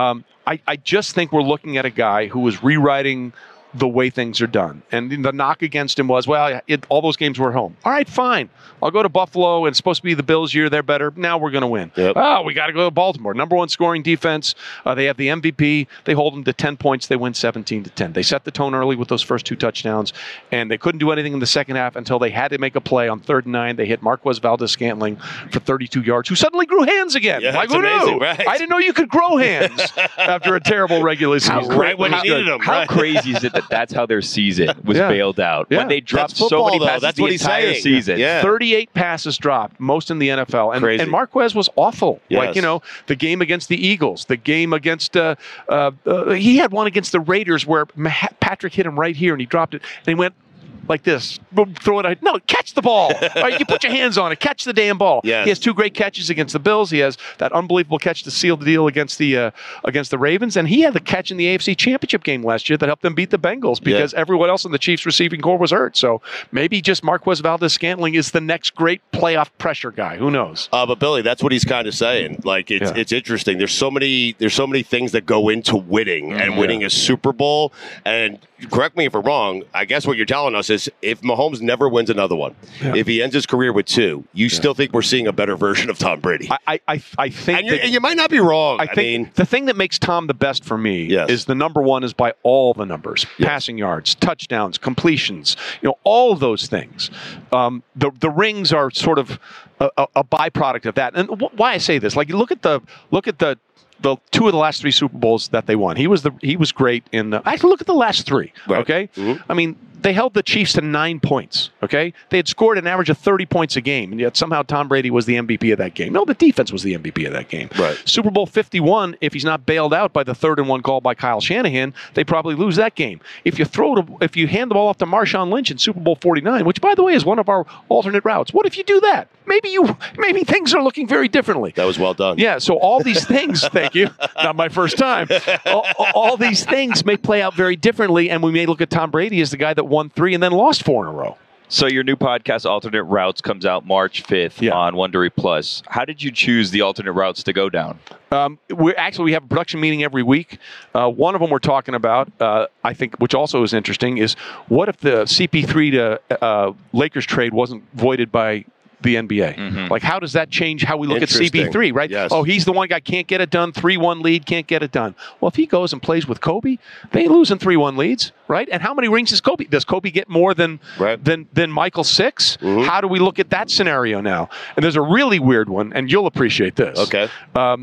I just think we're looking at a guy who is rewriting the way things are done. And the knock against him was, all those games were at home. All right, fine. I'll go to Buffalo, and it's supposed to be the Bills' year. They're better. Now we're going to win. Yep. We got to go to Baltimore. Number 1 scoring defense. They have the MVP. They hold them to 10 points. They win 17-10. They set the tone early with those first 2 touchdowns, and they couldn't do anything in the second half until they had to make a play on 3rd and 9. They hit Marquez Valdez-Scantling for 32 yards, who suddenly grew hands again. Yeah, who amazing, knew? right? I didn't know you could grow hands after a terrible regular season. Right when you needed them. How crazy is it that that's how their season was bailed out? Yeah. When they dropped That's football, so many though. passes That's the what he's entire saying. season. Yeah. 38 passes dropped, most in the NFL. Crazy. And Marquez was awful. Yes. The game against the Eagles, the game against, he had one against the Raiders where Patrick hit him right here and he dropped it. And he went like this, throw it out. No, catch the ball. All right, you put your hands on it. Catch the damn ball. Yes. He has 2 great catches against the Bills. He has that unbelievable catch to seal the deal against the Ravens. And he had the catch in the AFC Championship game last year that helped them beat the Bengals because everyone else in the Chiefs receiving corps was hurt. So maybe just Marquez Valdez-Scantling is the next great playoff pressure guy. Who knows? But Billy, that's what he's kind of saying. It's interesting. There's so many things that go into winning and winning a Super Bowl. And correct me if I'm wrong. I guess what you're telling us is this: if Mahomes never wins another one, if he ends his career with 2, you still think we're seeing a better version of Tom Brady? I think, and you might not be wrong. I think the thing that makes Tom the best for me is the number one is by all the numbers: passing yards, touchdowns, completions. All of those things. The rings are sort of a byproduct of that. And why I say this, like, you look at the 2 of the last 3 Super Bowls that they won. He was great in the. Actually, look at the last 3. Right. Okay, I mean, they held the Chiefs to 9 points. Okay, they had scored an average of 30 points a game, and yet somehow Tom Brady was the MVP of that game. No, the defense was the MVP of that game. Right. Super Bowl 51. If he's not bailed out by the 3rd and 1 call by Kyle Shanahan, they probably lose that game. If you hand the ball off to Marshawn Lynch in Super Bowl 49, which by the way is one of our alternate routes, what if you do that? Maybe things are looking very differently. That was well done. Yeah. So all these things, thank you. Not my first time. All these things may play out very differently, and we may look at Tom Brady as the guy that won 3 and then lost 4 in a row. So your new podcast, Alternate Routes, comes out March 5th on Wondery Plus. How did you choose the alternate routes to go down? We have a production meeting every week. One of them we're talking about, I think, which also is interesting, is what if the CP3 to Lakers trade wasn't voided by the NBA? Like, how does that change how we look at CP3, right? Yes. Oh, he's the one guy, can't get it done, 3-1 lead, can't get it done. Well, if he goes and plays with Kobe, they ain't losing 3-1 leads, right? And how many rings does Kobe? Does Kobe get more than Michael 6? How do we look at that scenario now? And there's a really weird one, and you'll appreciate this. Okay.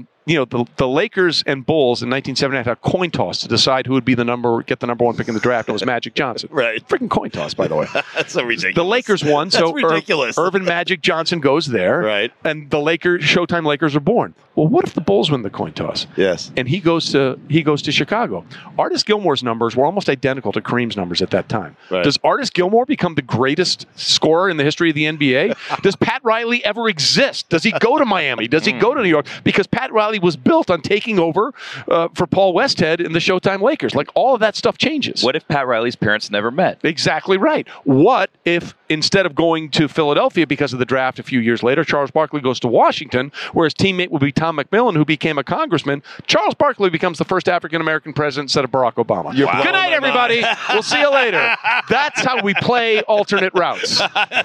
The Lakers and Bulls in 1979 had a coin toss to decide who would be get the number 1 pick in the draft. It was Magic Johnson. Right. Freaking coin toss, by the way. That's so ridiculous. The Lakers won, so That's ridiculous. Irvin Magic Johnson goes there. Right. And the Showtime Lakers are born. Well, what if the Bulls win the coin toss? Yes. And he goes to Chicago. Artis Gilmore's numbers were almost identical to Kareem's numbers at that time. Right. Does Artis Gilmore become the greatest scorer in the history of the NBA? Does Pat Riley ever exist? Does he go to Miami? Does he go to New York? Because Pat Riley was built on taking over for Paul Westhead in the Showtime Lakers. Like, all of that stuff changes. What if Pat Riley's parents never met? Exactly right. What if instead of going to Philadelphia because of the draft a few years later, Charles Barkley goes to Washington, where his teammate will be Tom McMillan, who became a congressman? Charles Barkley becomes the first African-American president instead of Barack Obama. Good night, everybody. We'll see you later. That's how we play alternate routes.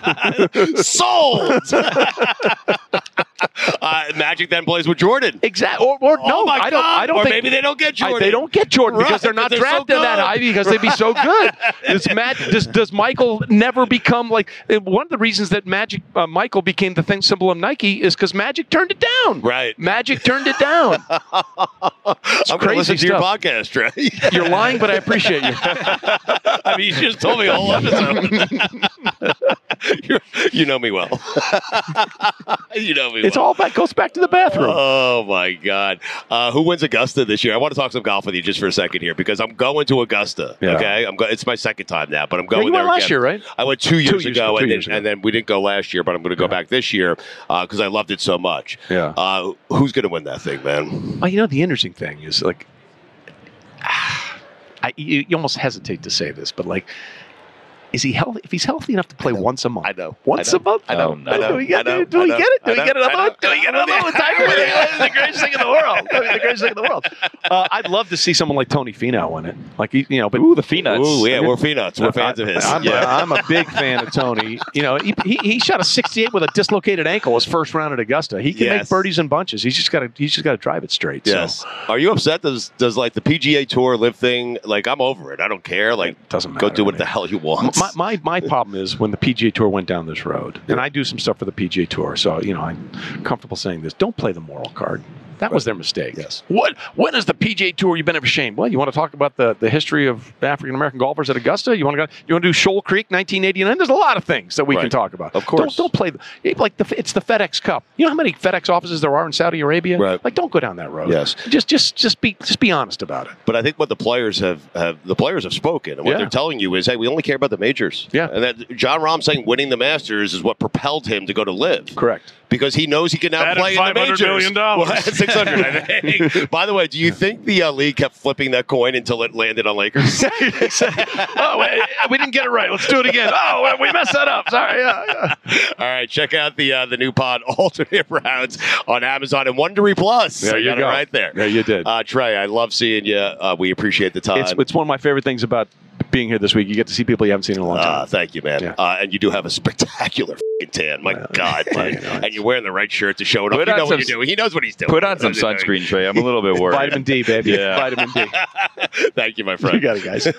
Sold! Magic then plays with Jordan. Exactly. Or no, I don't or think maybe they don't get Jordan. They don't get Jordan because they're not drafted so that high because they'd be so good. Does Michael never become like one of the reasons that Michael became the symbol of Nike is because Magic turned it down. Right. Magic turned it down. It's I'm going to listen to your podcast, Trey. You're lying, but I appreciate you. I mean, you just told me a whole episode. You know me well. You know me well. It's all back goes back to the bathroom. Oh my God! Who wins Augusta this year? I want to talk some golf with you just for a second here because I'm going to Augusta. Yeah. Okay, it's my second time now, but I'm going you there went last again. year, right? I went 2 years ago, ago. And then we didn't go last year, but I'm going to go back this year because I loved it so much. Yeah. Who's going to win that thing, man? Well, the interesting thing is like, you almost hesitate to say this, but like, is he healthy? If he's healthy enough to play once a month, I know. Once a month, I know. Do we get it? Do we get it another month? Do we get another month? It's the greatest thing in the world. The greatest thing in the world. I'd love to see someone like Tony Finau win it. Like but the Phenuts. Ooh, yeah, we're Phenuts. We're fans of his. I'm a big fan of Tony. He shot a 68 with a dislocated ankle his first round at Augusta. He can make birdies in bunches. He's just got to drive it straight. Yes. So. Are you upset? Does like the PGA Tour live thing? Like, I'm over it. I don't care. Like, it doesn't matter. Go do what the hell you want. My problem is when the PGA Tour went down this road, and I do some stuff for the PGA Tour, so I'm comfortable saying this. Don't play the moral card. That was their mistake. Yes. When is the PGA Tour you've been ashamed? Well, you want to talk about the history of African American golfers at Augusta? You want to do Shoal Creek 1989? There's a lot of things that we can talk about. Of course. Don't play it's the FedEx Cup. You know how many FedEx offices there are in Saudi Arabia? Right. Like, don't go down that road. Yes. Just be honest about it. But I think what the players have spoken, and what they're telling you is, hey, we only care about the majors. Yeah. And that John Rahm saying winning the Masters is what propelled him to go to LIV. Correct. Because he knows he can now play in the majors. $500 million. Well, $600, I think. By the way, do you think the league kept flipping that coin until it landed on Lakers? We didn't get it right. Let's do it again. Oh, we messed that up. Sorry. Yeah. All right, check out the new pod, Alternate Routes, on Amazon and Wondery Plus. There I you got go. it right there. Yeah, you did. Trey, I love seeing you. We appreciate the time. It's one of my favorite things about being here this week. You get to see people you haven't seen in a long time. Thank you, man. Yeah. And you do have a spectacular tan. My God, Mike. And you're wearing the right shirt to show it off. Put You on know what some- you're doing. He knows what he's doing. Put on some sunscreen, Trey. I'm a little bit worried. Vitamin D, baby. Yeah. Vitamin D. Thank you, my friend. You got it, guys.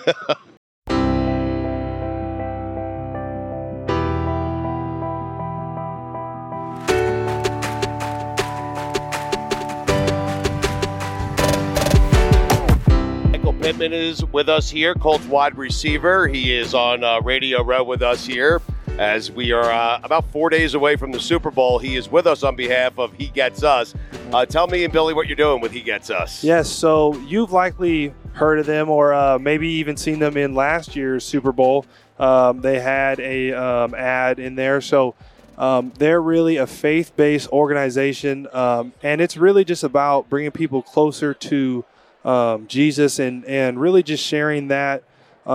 Michael Pittman is with us here, Colts wide receiver. He is on Radio Row with us here as we are about 4 days away from the Super Bowl. He is with us on behalf of He Gets Us. Tell me and Billy what you're doing with He Gets Us. Yes, so you've likely heard of them or maybe even seen them in last year's Super Bowl. They had a ad in there. So they're really a faith-based organization, and it's really just about bringing people closer to Jesus and really just sharing that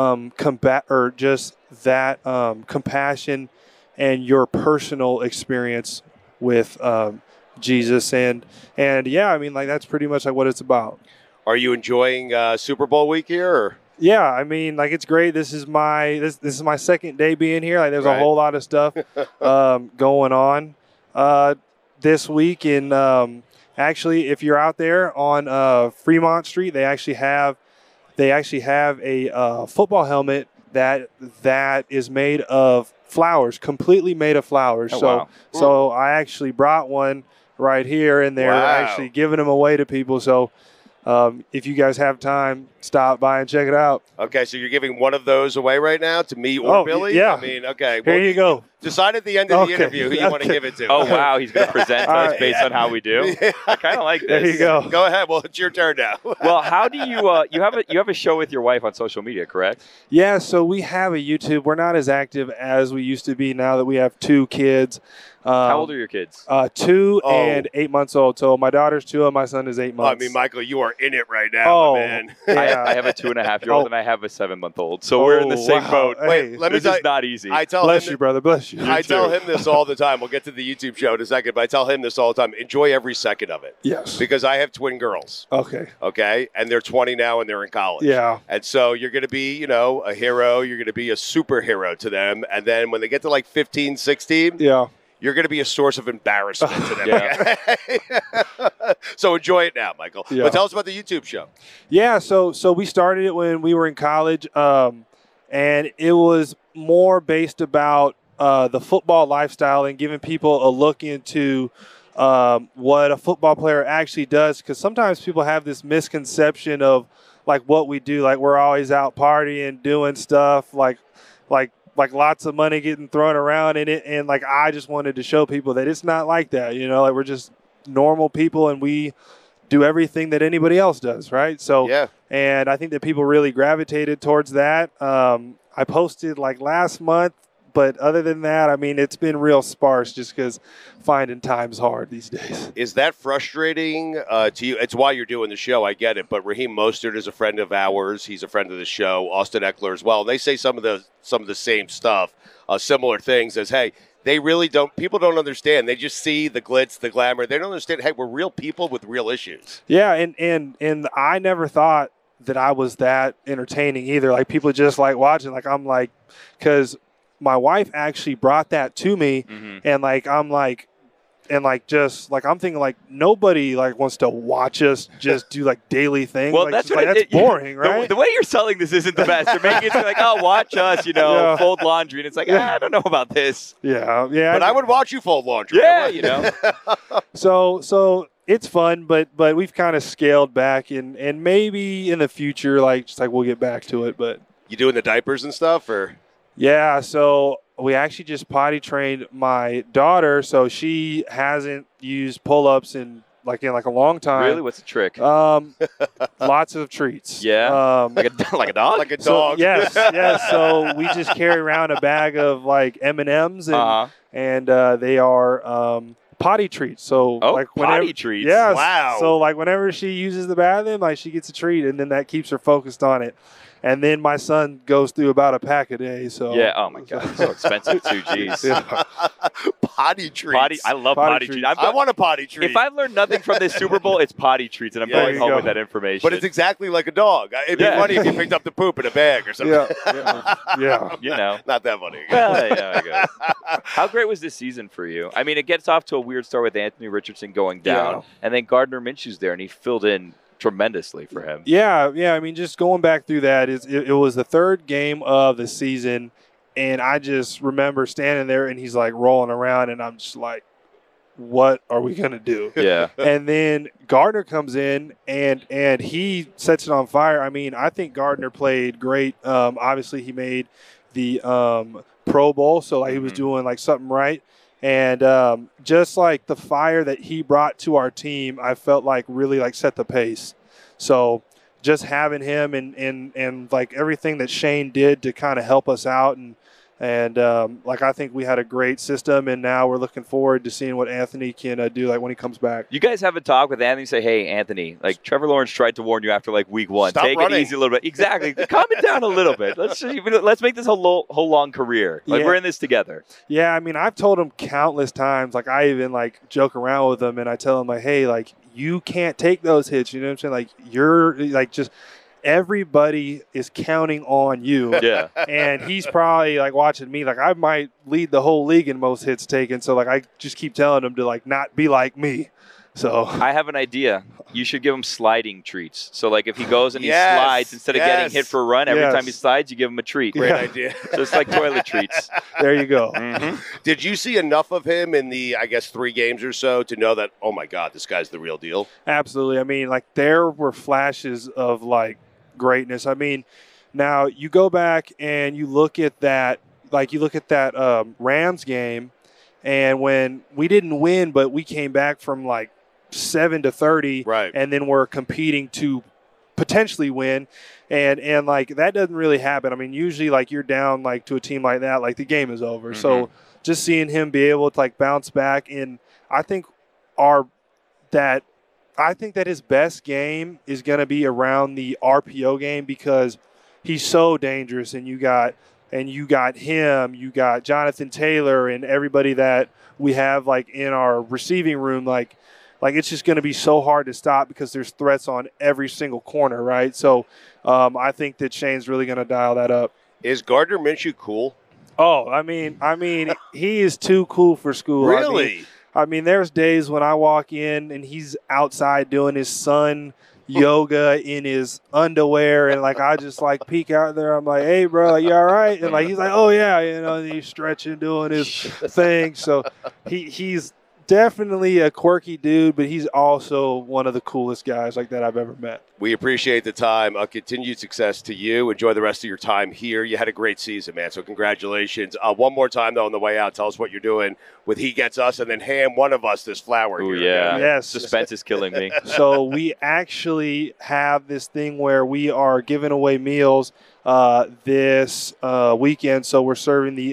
compassion and your personal experience with Jesus and yeah, I mean, like, that's pretty much like what it's about. Are you enjoying Super Bowl week here? Or? Yeah, I mean, like, it's great. This is my second day being here. Like, there's a whole lot of stuff going on this week. And actually, if you're out there on Fremont Street, they actually have a football helmet that is made of flowers, completely made of flowers. So I actually brought one right here, and they're actually giving them away to people. So if you guys have time, stop by and check it out. Okay, so you're giving one of those away right now to me or Billy? Yeah. I mean, okay. Here you go. Decide at the end of the interview who you want to give it to. Oh, wow. He's going to present us based on how we do. I kind of like this. There you go. Go ahead. Well, it's your turn now. Well, how do you you have a show with your wife on social media, correct? Yeah, so we have a YouTube. We're not as active as we used to be now that we have 2 kids. How old are your kids? 2 and 8 months old. So my daughter's 2 and my son is 8 months. I mean, Michael, you are in it right now, my man. Yeah. I have a 2.5-year-old and I have a 7-month-old. So we're in the same boat. Wait, let me this tell is not easy. Bless you, brother. Bless you. I tell him this all the time. We'll get to the YouTube show in a second, but I tell him this all the time. Enjoy every second of it. Yes. Because I have twin girls. Okay. And they're 20 now and they're in college. Yeah. And so you're going to be, a hero. You're going to be a superhero to them. And then when they get to like 15, 16. Yeah. You're going to be a source of embarrassment to them. Okay? So enjoy it now, Michael. Yeah. But tell us about the YouTube show. Yeah, so we started it when we were in college, and it was more based about the football lifestyle and giving people a look into what a football player actually does. Because sometimes people have this misconception of, like, what we do. Like, we're always out partying, doing stuff, like lots of money getting thrown around in it. And like, I just wanted to show people that it's not like that, like, we're just normal people and we do everything that anybody else does. Right. So, yeah. And I think that people really gravitated towards that. I posted like last month, but other than that, I mean, it's been real sparse just because finding time's hard these days. Is that frustrating to you? It's why you're doing the show. I get it. But Raheem Mostert is a friend of ours. He's a friend of the show. Austin Eckler as well. They say some of the same stuff, similar things as, hey, they really don't. People don't understand. They just see the glitz, the glamour. They don't understand. Hey, we're real people with real issues. Yeah, and I never thought that I was that entertaining either. Like, people just like watching. Like, I'm like, because my wife actually brought that to me, and like I'm like, and like just like I'm thinking like nobody like wants to watch us just do like daily things. Well, like, that's like, that's boring, right? The way you're selling this isn't the best. You're making it seem like, oh, watch us, fold laundry, and it's like, I don't know about this. Yeah. But I would watch you fold laundry. Yeah, So it's fun, but we've kind of scaled back, and maybe in the future, like just like we'll get back to it. But you doing the diapers and stuff, or? Yeah, so we actually just potty trained my daughter, so she hasn't used pull-ups in like a long time. Really? What's the trick? Lots of treats. Yeah. Like a dog? Like a dog. Yes. So we just carry around a bag of like M&Ms, and they are potty treats. So like whenever, potty treats. Yes. Wow. So like whenever she uses the bathroom, like she gets a treat, and then that keeps her focused on it. And then my son goes through about a pack a day. So yeah, oh my God, it's so expensive too. Jeez. Yeah. Potty treats. I love potty treats. I want a potty treat. If I've learned nothing from this Super Bowl, it's potty treats, and I'm going home with that information. But it's exactly like a dog. It'd be funny if you picked up the poop in a bag or something. Yeah. You know. Not that funny. Well, yeah, I guess. How great was this season for you? I mean, it gets off to a weird start with Anthony Richardson going down, and then Gardner Minshew's there, and he filled in tremendously for him. Yeah. I mean, just going back through that, it was the third game of the season, and I just remember standing there, and he's like rolling around, and I'm just like, what are we going to do? Yeah. And then Gardner comes in, and he sets it on fire. I mean, I think Gardner played great. Obviously, he made the Pro Bowl, so like he was doing like something right. And just like the fire that he brought to our team, I felt like really like set the pace. So just having him and like everything that Shane did to kind of help us out and like I think we had a great system, and now we're looking forward to seeing what Anthony can do like when he comes back. You guys have a talk with Anthony. Say, hey, Anthony, like Trevor Lawrence tried to warn you after like week 1. Stop Take running. it easy a little bit. Exactly. Calm it down a little bit. Let's make this whole long career. Like we're in this together. Yeah, I mean, I've told him countless times. Like I even like joke around with him, and I tell him like, hey, like you can't take those hits. You know what I'm saying? Like you're like just. Everybody is counting on you. Yeah. And he's probably like watching me. Like I might lead the whole league in most hits taken. So like I just keep telling him to like not be like me. So I have an idea. You should give him sliding treats. So like if he goes and he slides, instead of getting hit for a run, every time he slides, you give him a treat. Great idea. So it's like toilet treats. There you go. Mm-hmm. Did you see enough of him in the, I guess, 3 games or so to know that, oh my God, this guy's the real deal? Absolutely. I mean, like there were flashes of like greatness. I mean, now you go back and you look at that, Rams game, and when we didn't win, but we came back from like 7-30, right, and then we're competing to potentially win, and like that doesn't really happen. I mean, usually like you're down like to a team like that, like the game is over. Mm-hmm. So just seeing him be able to like bounce back, and I think that his best game is going to be around the RPO game because he's so dangerous, and you got him, you got Jonathan Taylor, and everybody that we have like in our receiving room, like it's just going to be so hard to stop because there's threats on every single corner, right? So I think that Shane's really going to dial that up. Is Gardner Minshew cool? Oh, I mean, he is too cool for school. Really? I mean, there's days when I walk in and he's outside doing his son yoga in his underwear, and like I just like peek out there. I'm like, hey, bro, like, you all right? And like he's like, oh yeah, and he's stretching, doing his thing. So he's definitely a quirky dude, but he's also one of the coolest guys like that I've ever met. We appreciate the time. Continued success to you. Enjoy the rest of your time here. You had a great season, man, so congratulations. One more time, though, on the way out, tell us what you're doing with He Gets Us, and then hand one of us this flower Ooh, here. Yeah. Yes. Suspense is killing me. So we actually have this thing where we are giving away meals this weekend. So we're serving the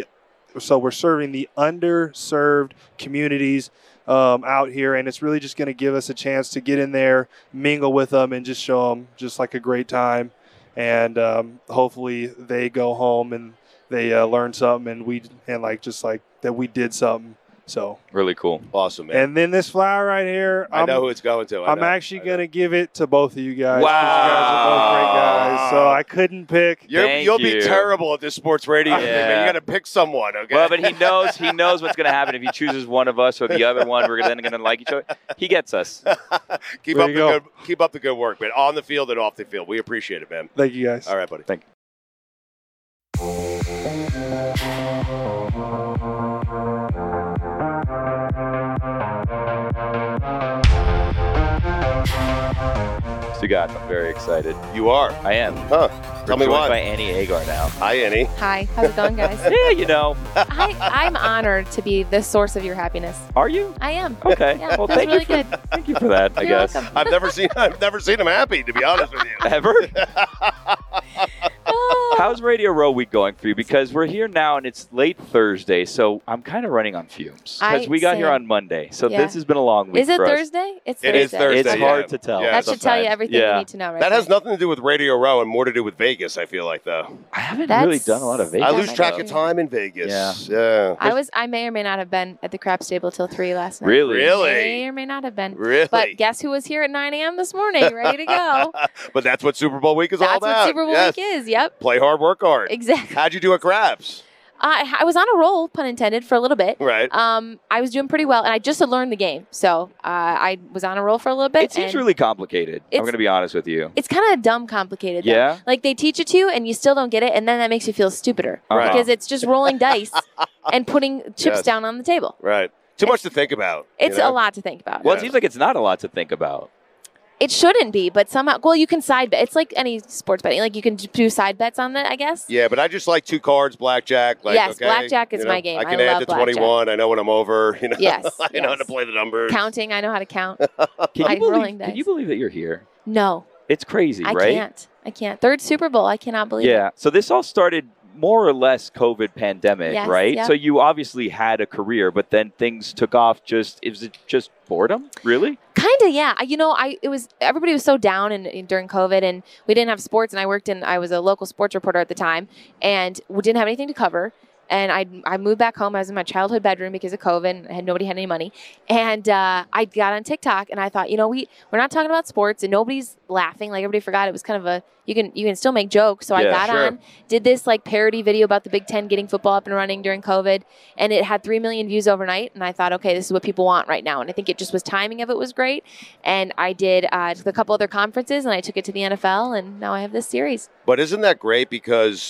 underserved communities out here, and it's really just going to give us a chance to get in there, mingle with them, and just show them just like a great time. And hopefully they go home and they learn something, and that we did something. So really cool, awesome, man. And then this flower right here, I know who it's going to. I'm actually going to give it to both of you guys. Wow, you guys are both great guys. So I couldn't pick. You'll be terrible at this sports radio thing, man. You got to pick someone, okay? Well, but he knows what's going to happen if he chooses one of us or the other one. We're then going to like each other. He gets us. Keep up the good work, man. On the field and off the field, we appreciate it, man. Thank you, guys. All right, buddy. Thank you. Stugat, I'm very excited. You are? I am. Huh. Tell me why. By Annie Agar now. Hi, Annie. Hi. How's it going, guys? Yeah, you know. I'm honored to be the source of your happiness. Are you? I am. Okay. Yeah, well, feels thank really you. good. Thank you for that. I You're guess. welcome. I've never seen him happy, to be honest with you. Ever? Oh, How's Radio Row Week going for you? Because we're here now and it's late Thursday, so I'm kind of running on fumes. Because we got here on Monday, so this has been a long week. Is it for us. Thursday? It's It Thursday. is Thursday. It's hard to tell. Yeah, That should tell you everything you need to know, right? That has nothing to do with Radio Row and more to do with Vegas, I feel like, though. I haven't really done a lot of Vegas. I lose track of time in Vegas. Yeah. I may or may not have been at the crap stable till 3 last night. Really? May or may not have been. Really? But guess who was here at 9 a.m. this morning, ready to go? But that's what Super Bowl week is all That's about. what Super Bowl week is. Yep. Play hard, work hard. Exactly. How'd you do at Craps? I was on a roll, pun intended, for a little bit. Right. I was doing pretty well, and I just had learned the game, so I was on a roll for a little bit. It seems and really complicated. I'm It's- going to be honest with you. It's kind of dumb complicated. Though. Yeah? Like they teach it to you, and you still don't get it, and then that makes you feel stupider Right. because it's just rolling dice and putting chips Yes. down on the table. Right. Too much to think about. It's you know? a lot to think about. Well, it seems like it's not a lot to think about. It shouldn't be, but somehow, well, you can side bet. It's like any sports betting. Like you can do side bets on that, I guess. Yeah, but I just like 2 cards, blackjack. Like, Yes, okay, blackjack is you know, my game. I can I add love to 21. I know when I'm over. You know, Yes, I know how to play the numbers. Counting, I know how to count. Can rolling dice. you believe that you're here? No, It's crazy, I right? can't. Third Super Bowl. I cannot believe it. Yeah. So this all started more or less COVID pandemic, Yes, right? yeah. So you obviously had a career, but then things took off. Is it just boredom? Really? Kind of, yeah. Everybody was so down during COVID, and we didn't have sports. And I was a local sports reporter at the time, and we didn't have anything to cover. And I moved back home. I was in my childhood bedroom because of COVID, and nobody had any money. And I got on TikTok, and I thought, we're not talking about sports, and nobody's laughing. Like everybody forgot it was kind of you can still make jokes. So I got on, did this like parody video about the Big Ten getting football up and running during COVID, and it had 3 million views overnight. And I thought, okay, this is what people want right now. And I think it just was timing of it was great. And I did a couple other conferences, and I took it to the NFL, and now I have this series. But isn't that great? Because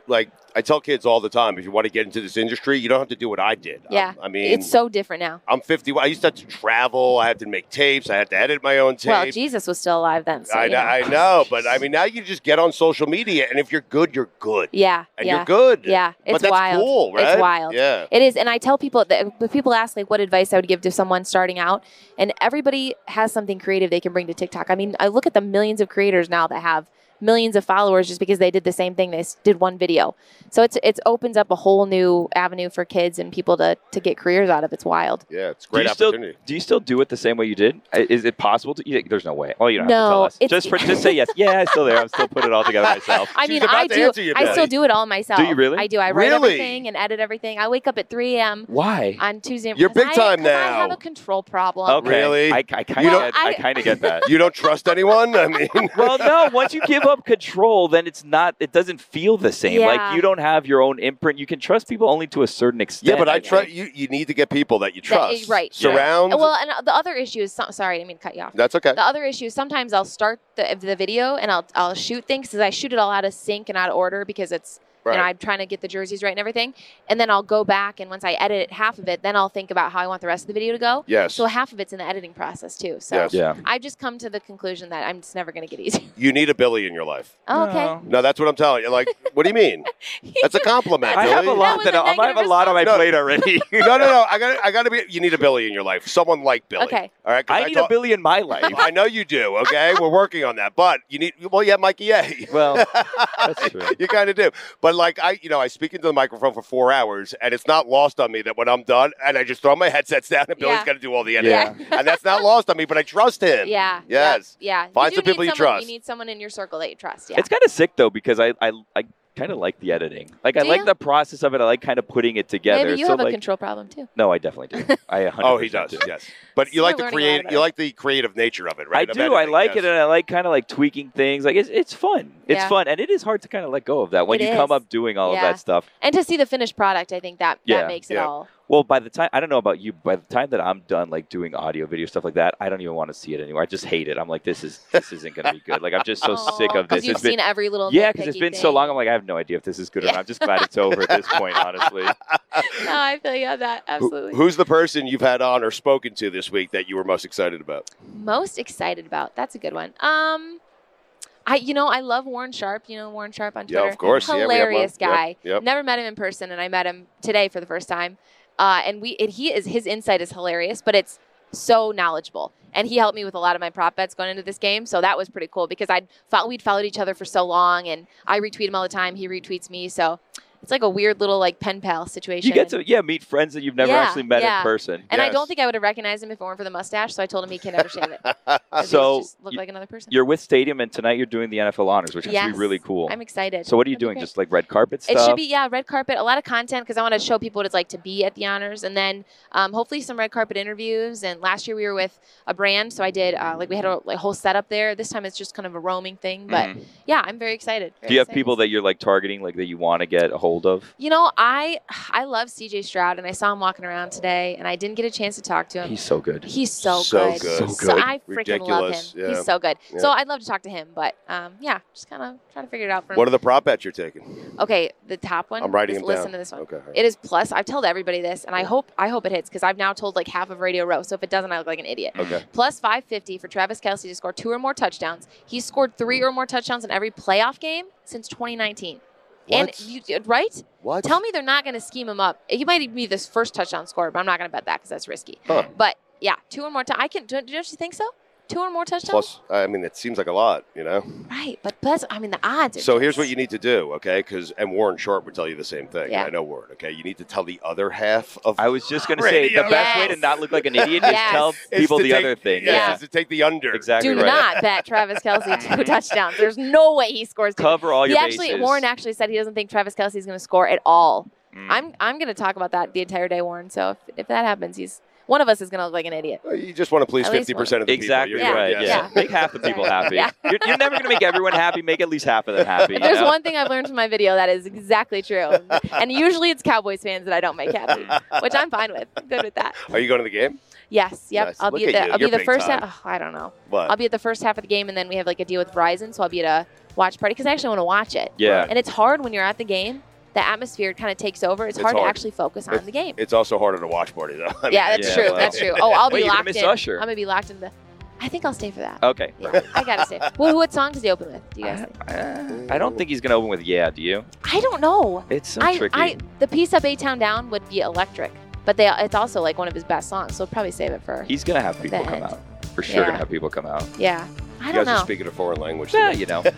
I tell kids all the time, if you want to get into this industry, you don't have to do what I did. Yeah. I mean, it's so different now. I'm 50. I used to have to travel. I had to make tapes. I had to edit my own tapes. Well, Jesus was still alive then. So, I know, but I mean, now you just get on social media, and if you're good, you're good. Yeah. And you're good. Yeah. It's but that's wild. cool, right? It's wild. Yeah. It is. And I tell people that people ask like what advice I would give to someone starting out, and everybody has something creative they can bring to TikTok. I mean, I look at the millions of creators now that have millions of followers just because they did the same thing. They did one video. So it opens up a whole new avenue for kids and people to get careers out of. It's wild. Yeah, it's a great opportunity. Do you still do it the same way you did? Is it possible to? There's no way. Oh, you don't have to tell us. Just say yes. Yeah, I'm still there. I'm still putting it all together myself. I mean, I do. I still do it all myself. Do you really? I do. I write everything and edit everything. I wake up at 3 a.m. Why? On Tuesday. You're big time now. I have a control problem. Okay. Really? I kind of get that. You don't trust anyone? I mean, well, no. Once you give up control, then it doesn't feel the same. Yeah. Like you don't have your own imprint. You can trust people only to a certain extent. yeah, but I trust you. You need to get people that you trust. Right. Surround. Well, and the other issue is sorry, I didn't mean to cut you off. That's okay. The other issue is sometimes I'll start the video and I'll shoot things because I shoot it all out of sync and out of order because it's. Right. I'm trying to get the jerseys right and everything. And then I'll go back, and once I edit half of it, then I'll think about how I want the rest of the video to go. Yes. So half of it's in the editing process, too. So Yes. Yeah. I've just come to the conclusion that I'm just never going to get easy. You need a Billy in your life. Oh, okay. No, that's what I'm telling you. Like, what do you mean? That's a compliment. I have a Billy. lot I have a lot on my plate already. No. I got to be. You need a Billy in your life. Someone like Billy. Okay. All right. 'cause I need a Billy in my life. I know you do. Okay, we're working on that. But you need. Well, yeah, Mikey A. Well, that's true. You kind of do. But like I speak into the microphone for 4 hours, and it's not lost on me that when I'm done, and I just throw my headsets down, and Billy's got to do all the editing. And that's not lost on me. But I trust him. Yeah. Yes. Yeah. Find some people you trust. You need someone in your circle that you trust. Yeah. It's kind of sick though because I kind of like the editing. Like I Do like you? the process of it. I like kind of putting it together. Maybe you so have a like, control problem too. No, I definitely do. I 100%. Oh, he does. Yes. But you like the learning a lot about you like the creative nature of it, right? I Of do. I editing, like yes. it, and I like kind of like tweaking things. Like it's fun. It's Yeah. fun, and it is hard to kind of let go of that when It you come is. up doing all of Yeah. that stuff. And to see the finished product, I think that makes it all. Well, by the time I don't know about you, by the time that I'm done like doing audio, video stuff like that, I don't even want to see it anymore. I just hate it. I'm like, this isn't going to be good. Like I'm just so sick of this. Because you've It's been- seen every little because it's nitpicky been so thing. long. I'm like, I have no idea if this is good or not. I'm just glad it's over at this point, honestly. No, I feel you on that. Absolutely. Who's the person you've had on or spoken to this week that you were most excited about? Most excited about? That's a good one. I love Warren Sharp. You know Warren Sharp on Twitter. Yeah, of course. Yeah, we have Hilarious one. guy. Yep. Never met him in person, and I met him today for the first time. And his insight is hilarious, but it's so knowledgeable. And he helped me with a lot of my prop bets going into this game. So that was pretty cool because we'd followed each other for so long, and I retweet him all the time. He retweets me. So it's like a weird little like pen pal situation. You get to meet friends that you've never actually met in person. And I don't think I would have recognized him if it weren't for the mustache. So I told him he can never shave it. So he just looked like another person. You're with Stadium, and tonight you're doing the NFL Honors, which is going to be really cool. I'm excited. So what are you doing? Just like red carpet stuff? It should be, red carpet, a lot of content because I want to show people what it's like to be at the Honors, and then hopefully some red carpet interviews. And last year we were with a brand, so I did we had a whole setup there. This time it's just kind of a roaming thing, but yeah, I'm very excited. Do you have people that you're like targeting, like that you want to get a hold of? You know, I love CJ Stroud, and I saw him walking around today, and I didn't get a chance to talk to him. He's so good. He's so good. So I freaking love him. Yeah. He's so good. Yeah. So I'd love to talk to him, but just kind of trying to figure it out for him. What are the prop bets you're taking? Okay, the top one. I'm writing them down. Listen to this one. Okay. It is plus. I've told everybody this, and I hope it hits because I've now told like half of Radio Row. So if it doesn't, I look like an idiot. Okay. Plus 550 for Travis Kelce to score 2 or more touchdowns. He's scored 3 or more touchdowns in every playoff game since 2019. What? And right? What? Tell me they're not going to scheme him up. He might be this first touchdown scorer, but I'm not going to bet that because that's risky. Huh. But yeah, 2 or more. Don't you think so? 2 or more touchdowns? Plus, I mean, it seems like a lot, you know? Right, but the odds are So here's what you need to do, okay? And Warren Sharp would tell you the same thing. Yeah. I know Warren, okay? You need to tell the other half of I was just going to say, the best way to not look like an idiot is tell people the other thing. Yeah, is to take the under. Exactly Do not bet Travis Kelce 2 touchdowants. There's no way he scores 2. Cover all your bases. Warren actually said he doesn't think Travis Kelce is going to score at all. I'm going to talk about that the entire day, Warren. So if that happens, one of us is going to look like an idiot. You just want to please 50% of the exactly people. Right. Yeah. Make half the people happy. You're never going to make everyone happy. Make at least half of them happy. If there's one thing I've learned from my video, that is exactly true. And usually it's Cowboys fans that I don't make happy, which I'm fine with. I'm good with that. Are you going to the game? Yes. Yep. Nice. I'll Look be at at you. I'll be You're the big first time. half. I don't know. What? I'll be at the first half of the game, and then we have like a deal with Verizon, so I'll be at a watch party because I actually want to watch it. Yeah. And it's hard when you're at the game. The atmosphere kind of takes over. It's hard to actually focus on the game. It's also harder to watch party, though. I mean, That's true. That's true. Oh, I'll be you're locked gonna miss in. Usher. I'm going to be locked in the... I think I'll stay for that. Okay. Yeah, I got to stay. Well, what song does he open with? Do you guys think? I don't think he's going to open with Yeah, do you? I don't know. It's so tricky. The piece up A-Town Down would be electric, but it's also like one of his best songs, so probably save it for... He's going to have people the come end. out. For sure going to have people come out. Yeah. I You don't guys know. are speaking a foreign language. Yeah, today. you know.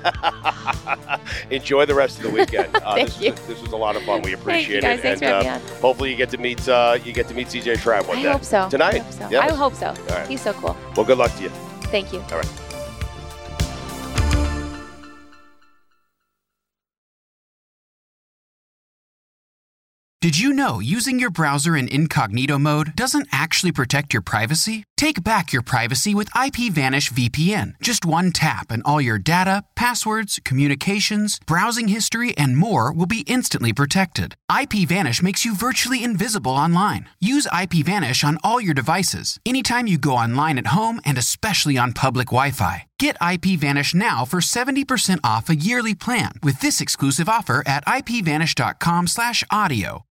Enjoy the rest of the weekend. Thank you. This was a lot of fun. We appreciate guys. it. Thanks for having me on. Hopefully you get to meet CJ Stroud one day. I hope so. Tonight? I hope so. Yeah? I hope so. All right. He's so cool. Well, good luck to you. Thank you. All right. Did you know using your browser in incognito mode doesn't actually protect your privacy? Take back your privacy with IPVanish VPN. Just one tap and all your data, passwords, communications, browsing history, and more will be instantly protected. IPVanish makes you virtually invisible online. Use IPVanish on all your devices, anytime you go online at home and especially on public Wi-Fi. Get IPVanish now for 70% off a yearly plan with this exclusive offer at IPVanish.com/audio.